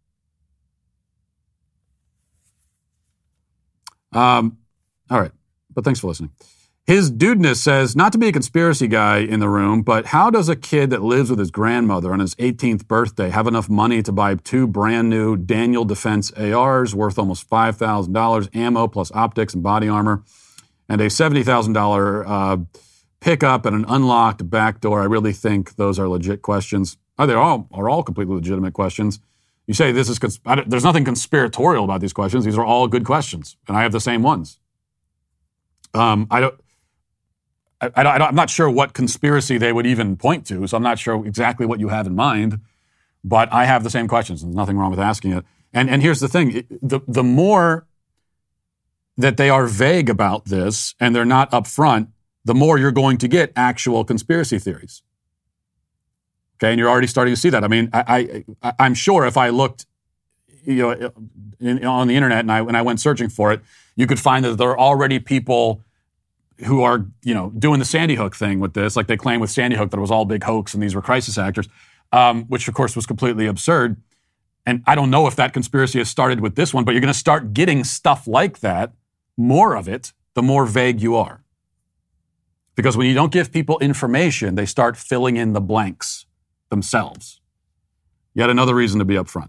All right, but thanks for listening. His dudeness says, not to be a conspiracy guy in the room, but how does a kid that lives with his grandmother on his 18th birthday have enough money to buy 2 brand new Daniel Defense ARs worth almost $5,000, ammo plus optics and body armor, and a $70,000 pickup and an unlocked back door? I really think those are legit questions. They are all completely legitimate questions. You say this is there's nothing conspiratorial about these questions. These are all good questions, and I have the same ones. I'm not sure what conspiracy they would even point to, so I'm not sure exactly what you have in mind, but I have the same questions. There's nothing wrong with asking it. And here's the thing. The more that they are vague about this and they're not upfront, the more you're going to get actual conspiracy theories. Okay, and you're already starting to see that. I mean, I'm sure if I looked, on the internet and I went searching for it, you could find that there are already people who are, doing the Sandy Hook thing with this, like they claim with Sandy Hook that it was all a big hoax and these were crisis actors, which of course was completely absurd. And I don't know if that conspiracy has started with this one, but you're going to start getting stuff like that, more of it, the more vague you are. Because when you don't give people information, they start filling in the blanks themselves. Yet another reason to be upfront.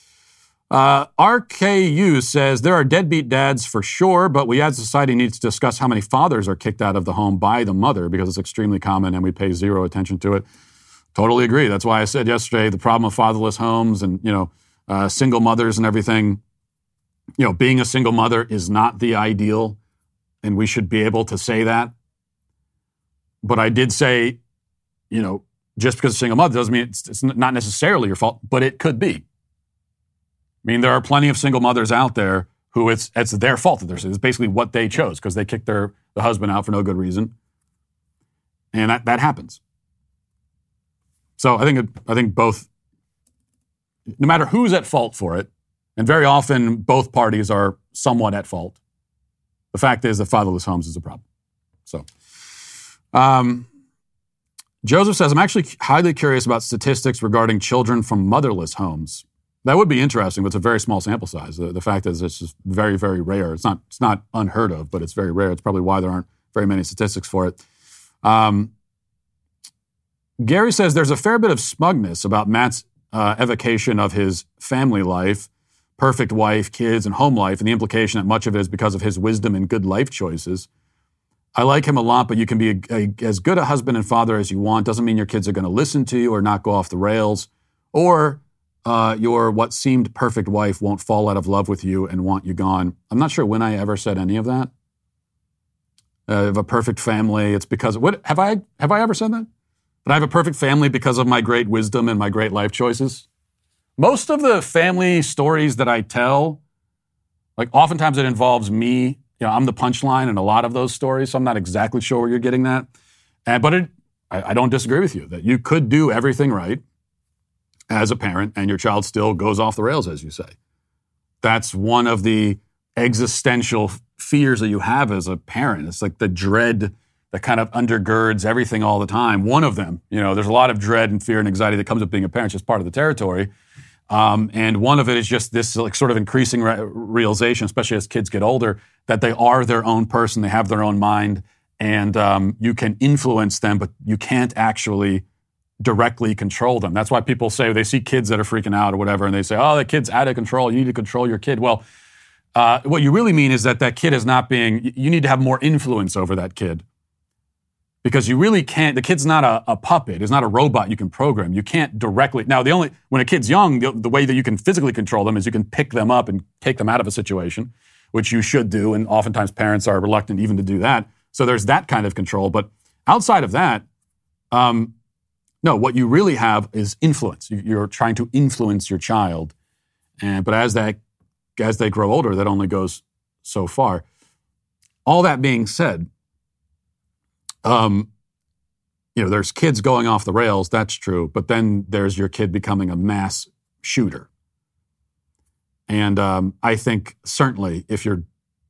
RKU says, there are deadbeat dads for sure, but we as a society need to discuss how many fathers are kicked out of the home by the mother because it's extremely common and we pay zero attention to it. Totally agree. That's why I said yesterday the problem of fatherless homes and, single mothers and everything, being a single mother is not the ideal and we should be able to say that. But I did say, just because a single mother doesn't mean it's not necessarily your fault, but it could be. I mean, there are plenty of single mothers out there who it's their fault that it's basically what they chose because they kicked the husband out for no good reason, and that happens. So I think both, no matter who's at fault for it, and very often both parties are somewhat at fault. The fact is that fatherless homes is a problem. So. Joseph says, I'm actually highly curious about statistics regarding children from motherless homes. That would be interesting, but it's a very small sample size. The fact is it's just very, very rare. It's not unheard of, but it's very rare. It's probably why there aren't very many statistics for it. Gary says there's a fair bit of smugness about Matt's evocation of his family life, perfect wife, kids, and home life, and the implication that much of it is because of his wisdom and good life choices. I like him a lot, but you can be as good a husband and father as you want. Doesn't mean your kids are going to listen to you or not go off the rails, or your what seemed perfect wife won't fall out of love with you and want you gone. I'm not sure when I ever said any of that. Of a perfect family, it's because have I ever said that? That I have a perfect family because of my great wisdom and my great life choices? Most of the family stories that I tell, like oftentimes it involves me. I'm the punchline in a lot of those stories, so I'm not exactly sure where you're getting that. But I don't disagree with you that you could do everything right as a parent and your child still goes off the rails, as you say. That's one of the existential fears that you have as a parent. It's like the dread that kind of undergirds everything all the time. One of them, there's a lot of dread and fear and anxiety that comes with being a parent, just part of the territory. And one of it is just this sort of increasing realization, especially as kids get older, that they are their own person, they have their own mind, and you can influence them, but you can't actually directly control them. That's why people say they see kids that are freaking out or whatever, and they say, oh, that kid's out of control, you need to control your kid. Well, what you really mean is that kid is not you need to have more influence over that kid. Because you really can't, the kid's not a puppet, it's not a robot you can program. You can't directly, now when a kid's young, the way that you can physically control them is you can pick them up and take them out of a situation, which you should do, and oftentimes parents are reluctant even to do that. So there's that kind of control. But outside of that, no, what you really have is influence. You're trying to influence your child. But as they grow older, that only goes so far. All that being said, there's kids going off the rails, that's true, but then there's your kid becoming a mass shooter. And I think certainly if you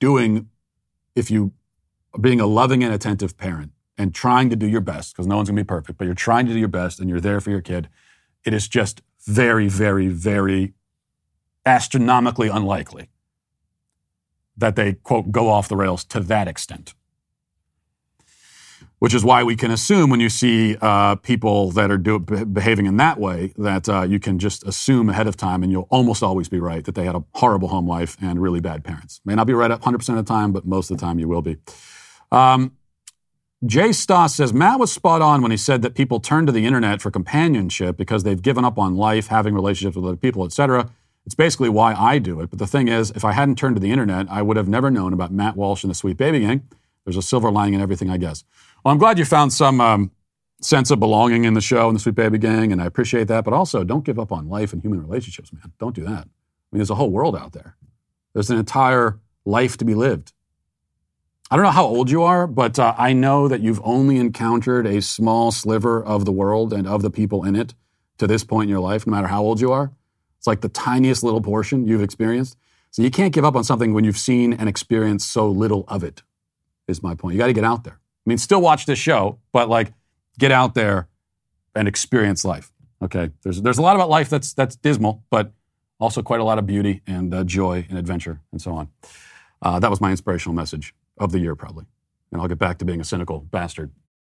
are being a loving and attentive parent and trying to do your best, because no one's going to be perfect, but you're trying to do your best and you're there for your kid, it is just very, very, very astronomically unlikely that they, quote, go off the rails to that extent. Which is why we can assume when you see people that are behaving in that way, that you can just assume ahead of time, and you'll almost always be right, that they had a horrible home life and really bad parents. May not be right 100% of the time, but most of the time you will be. Jay Stoss says, Matt was spot on when he said that people turn to the internet for companionship because they've given up on life, having relationships with other people, etc. It's basically why I do it. But the thing is, if I hadn't turned to the internet, I would have never known about Matt Walsh and the Sweet Baby Gang. There's a silver lining in everything, I guess. Well, I'm glad you found some sense of belonging in the show and the Sweet Baby Gang, and I appreciate that. But also, don't give up on life and human relationships, man. Don't do that. I mean, there's a whole world out there. There's an entire life to be lived. I don't know how old you are, but I know that you've only encountered a small sliver of the world and of the people in it to this point in your life, no matter how old you are. It's like the tiniest little portion you've experienced. So you can't give up on something when you've seen and experienced so little of it, is my point. You got to get out there. I mean, still watch this show, but get out there and experience life. Okay, there's a lot about life that's dismal, but also quite a lot of beauty and joy and adventure and so on. That was my inspirational message of the year, probably. And I'll get back to being a cynical bastard.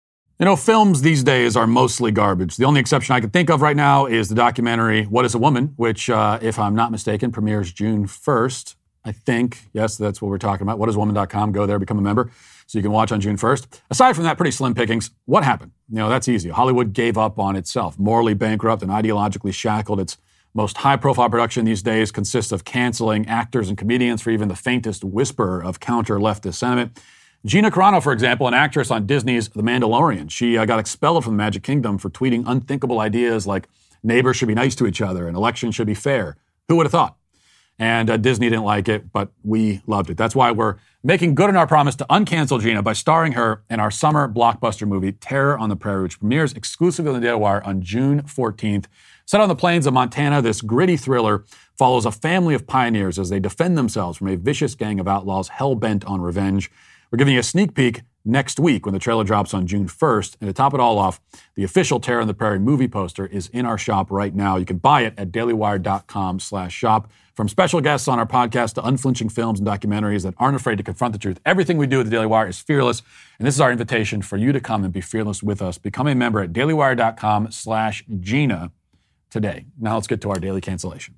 Films these days are mostly garbage. The only exception I can think of right now is the documentary What is a Woman, which, if I'm not mistaken, premieres June 1st. I think, yes, that's what we're talking about. Whatiswoman.com. Go there, become a member, so you can watch on June 1st. Aside from that, pretty slim pickings. What happened? That's easy. Hollywood gave up on itself. Morally bankrupt and ideologically shackled. Its most high-profile production these days consists of canceling actors and comedians for even the faintest whisper of counter-leftist sentiment. Gina Carano, for example, an actress on Disney's The Mandalorian, she got expelled from the Magic Kingdom for tweeting unthinkable ideas like neighbors should be nice to each other and elections should be fair. Who would have thought? And Disney didn't like it, but we loved it. That's why we're making good on our promise to uncancel Gina by starring her in our summer blockbuster movie, Terror on the Prairie, which premieres exclusively on the Daily Wire on June 14th. Set on the plains of Montana, this gritty thriller follows a family of pioneers as they defend themselves from a vicious gang of outlaws hell-bent on revenge. We're giving you a sneak peek next week when the trailer drops on June 1st. And to top it all off, the official Terror on the Prairie movie poster is in our shop right now. You can buy it at dailywire.com/shop. From special guests on our podcast to unflinching films and documentaries that aren't afraid to confront the truth, everything we do at the Daily Wire is fearless. And this is our invitation for you to come and be fearless with us. Become a member at dailywire.com/Gina today. Now let's get to our daily cancellation.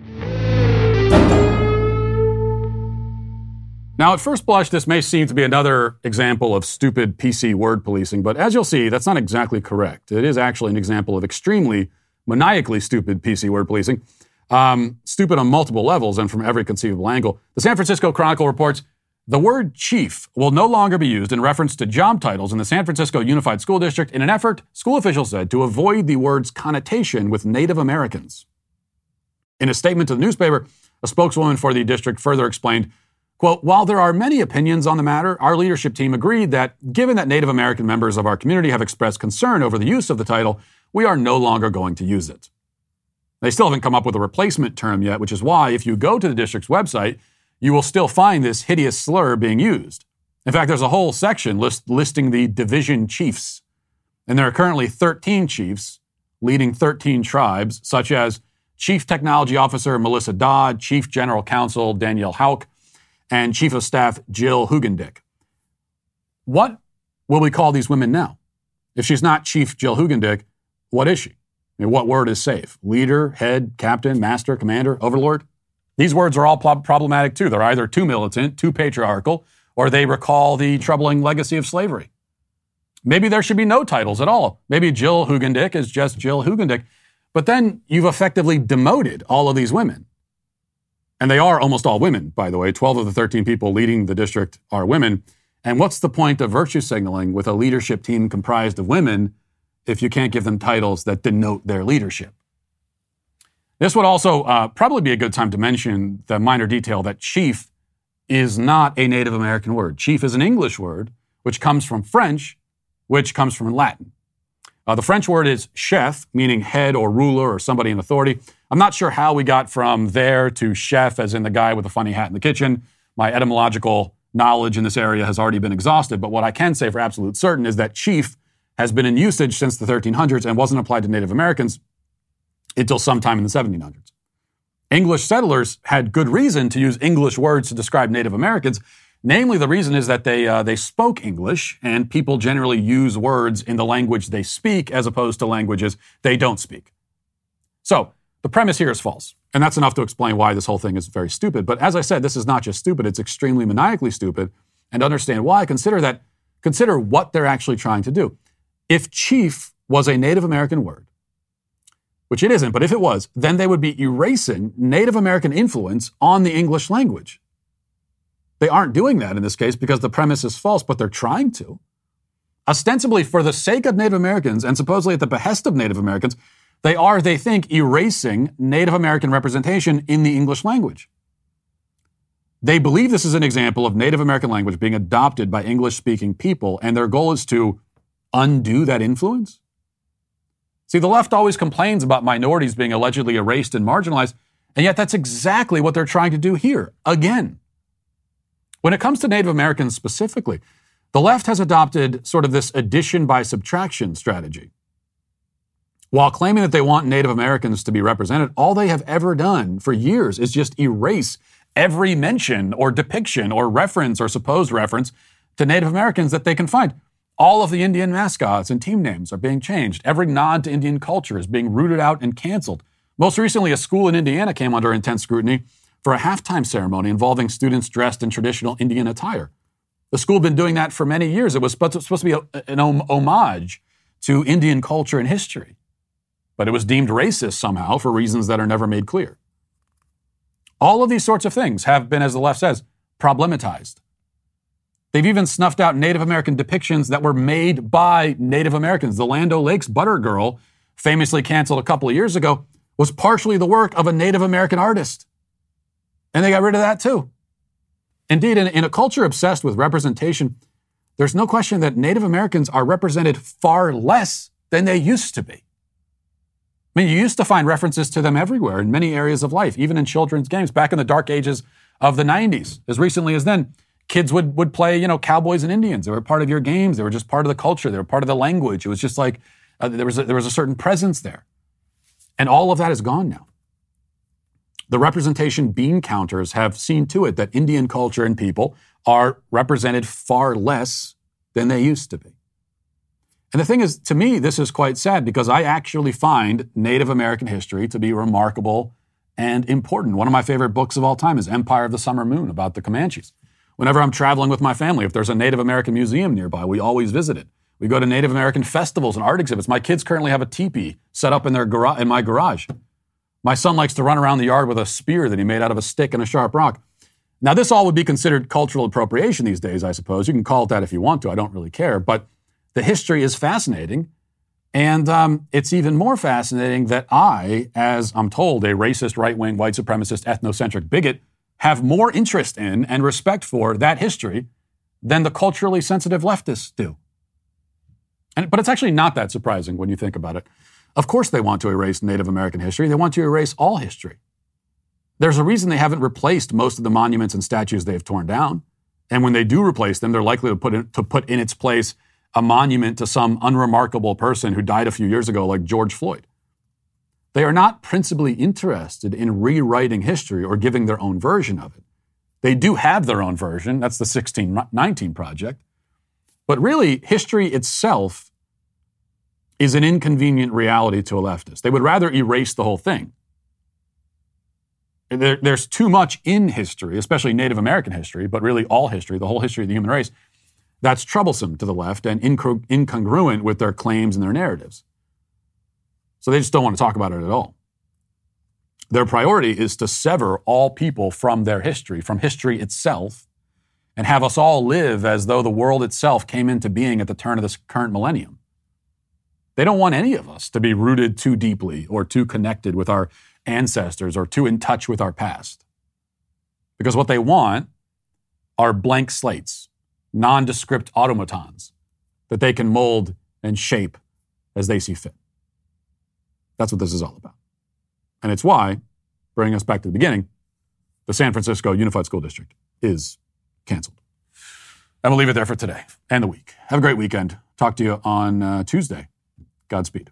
Now, at first blush, this may seem to be another example of stupid PC word policing, but as you'll see, that's not exactly correct. It is actually an example of extremely maniacally stupid PC word policing. Stupid on multiple levels and from every conceivable angle. The San Francisco Chronicle reports, the word chief will no longer be used in reference to job titles in the San Francisco Unified School District in an effort, school officials said, to avoid the word's connotation with Native Americans. In a statement to the newspaper, a spokeswoman for the district further explained, quote, while there are many opinions on the matter, our leadership team agreed that, given that Native American members of our community have expressed concern over the use of the title, we are no longer going to use it. They still haven't come up with a replacement term yet, which is why, if you go to the district's website, you will still find this hideous slur being used. In fact, there's a whole section listing the division chiefs. And there are currently 13 chiefs leading 13 tribes, such as Chief Technology Officer Melissa Dodd, Chief General Counsel Danielle Houck, and Chief of Staff Jill Hugendick. What will we call these women now? If she's not Chief Jill Hugendick, what is she? I mean, what word is safe? Leader, head, captain, master, commander, overlord? These words are all problematic too. They're either too militant, too patriarchal, or they recall the troubling legacy of slavery. Maybe there should be no titles at all. Maybe Jill Hugendick is just Jill Hugendick. But then you've effectively demoted all of these women. And they are almost all women, by the way. 12 of the 13 people leading the district are women. And what's the point of virtue signaling with a leadership team comprised of women if you can't give them titles that denote their leadership? This would also probably be a good time to mention the minor detail that chief is not a Native American word. Chief is an English word, which comes from French, which comes from Latin. The French word is chef, meaning head or ruler or somebody in authority. I'm not sure how we got from there to chef, as in the guy with the funny hat in the kitchen. My etymological knowledge in this area has already been exhausted, but what I can say for absolute certain is that chief has been in usage since the 1300s and wasn't applied to Native Americans until sometime in the 1700s. English settlers had good reason to use English words to describe Native Americans. Namely, the reason is that they spoke English, and people generally use words in the language they speak as opposed to languages they don't speak. So the premise here is false, and that's enough to explain why this whole thing is very stupid. But as I said, this is not just stupid, it's extremely maniacally stupid. And to understand why, consider what they're actually trying to do. If chief was a Native American word, which it isn't, but if it was, then they would be erasing Native American influence on the English language. They aren't doing that in this case because the premise is false, but they're trying to. Ostensibly, for the sake of Native Americans and supposedly at the behest of Native Americans, they think, erasing Native American representation in the English language. They believe this is an example of Native American language being adopted by English-speaking people, and their goal is to undo that influence. See, the left always complains about minorities being allegedly erased and marginalized, and yet that's exactly what they're trying to do here, again. When it comes to Native Americans specifically, the left has adopted sort of this addition by subtraction strategy. While claiming that they want Native Americans to be represented, all they have ever done for years is just erase every mention or depiction or reference or supposed reference to Native Americans that they can find. All of the Indian mascots and team names are being changed. Every nod to Indian culture is being rooted out and canceled. Most recently, a school in Indiana came under intense scrutiny for a halftime ceremony involving students dressed in traditional Indian attire. The school had been doing that for many years. It was supposed to be an homage to Indian culture and history. But it was deemed racist somehow for reasons that are never made clear. All of these sorts of things have been, as the left says, problematized. They've even snuffed out Native American depictions that were made by Native Americans. The Land O'Lakes Butter Girl, famously canceled a couple of years ago, was partially the work of a Native American artist. And they got rid of that too. Indeed, in a culture obsessed with representation, there's no question that Native Americans are represented far less than they used to be. I mean, you used to find references to them everywhere in many areas of life, even in children's games. Back in the dark ages of the 90s, as recently as then, kids would play, cowboys and Indians. They were part of your games. They were just part of the culture. They were part of the language. It was just like there was a certain presence there. And all of that is gone now. The representation bean counters have seen to it that Indian culture and people are represented far less than they used to be. And the thing is, to me, this is quite sad because I actually find Native American history to be remarkable and important. One of my favorite books of all time is Empire of the Summer Moon, about the Comanches. Whenever I'm traveling with my family, if there's a Native American museum nearby, we always visit it. We go to Native American festivals and art exhibits. My kids currently have a teepee set up in my garage. My son likes to run around the yard with a spear that he made out of a stick and a sharp rock. Now, this all would be considered cultural appropriation these days, I suppose. You can call it that if you want to. I don't really care. But the history is fascinating. And it's even more fascinating that I, as I'm told, a racist, right-wing, white supremacist, ethnocentric bigot, have more interest in and respect for that history than the culturally sensitive leftists do. But it's actually not that surprising when you think about it. Of course they want to erase Native American history. They want to erase all history. There's a reason they haven't replaced most of the monuments and statues they've torn down. And when they do replace them, they're likely to put in its place a monument to some unremarkable person who died a few years ago, like George Floyd. They are not principally interested in rewriting history or giving their own version of it. They do have their own version. That's the 1619 Project. But really, history itself is an inconvenient reality to a leftist. They would rather erase the whole thing. There's too much in history, especially Native American history, but really all history, the whole history of the human race, that's troublesome to the left and incongruent with their claims and their narratives. So they just don't want to talk about it at all. Their priority is to sever all people from their history, from history itself, and have us all live as though the world itself came into being at the turn of this current millennium. They don't want any of us to be rooted too deeply or too connected with our ancestors or too in touch with our past. Because what they want are blank slates, nondescript automatons that they can mold and shape as they see fit. That's what this is all about. And it's why, bringing us back to the beginning, the San Francisco Unified School District is canceled. And we'll leave it there for today and the week. Have a great weekend. Talk to you on Tuesday. Godspeed.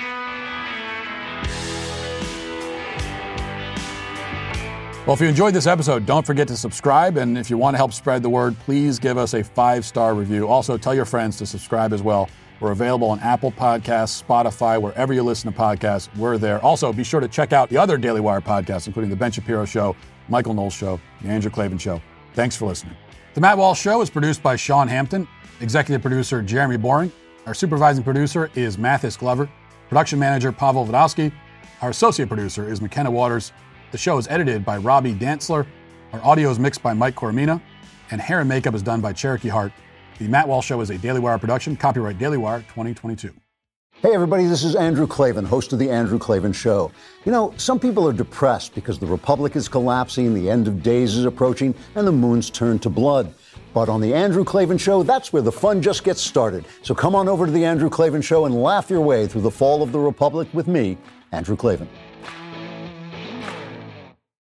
Well, if you enjoyed this episode, don't forget to subscribe. And if you want to help spread the word, please give us a 5-star review. Also, tell your friends to subscribe as well. We're available on Apple Podcasts, Spotify, wherever you listen to podcasts, we're there. Also, be sure to check out the other Daily Wire podcasts, including The Ben Shapiro Show, Michael Knowles Show, The Andrew Klavan Show. Thanks for listening. The Matt Walsh Show is produced by Sean Hampton, executive producer Jeremy Boring. Our supervising producer is Mathis Glover, production manager Pavel Vodowski. Our associate producer is McKenna Waters. The show is edited by Robbie Dantzler. Our audio is mixed by Mike Coromina, and hair and makeup is done by Cherokee Hart. The Matt Walsh Show is a Daily Wire production, copyright Daily Wire 2022. Hey everybody, this is Andrew Klavan, host of The Andrew Klavan Show. You know, some people are depressed because the Republic is collapsing, the end of days is approaching, and the moon's turned to blood. But on The Andrew Klavan Show, that's where the fun just gets started. So come on over to The Andrew Klavan Show and laugh your way through the fall of the Republic with me, Andrew Klavan.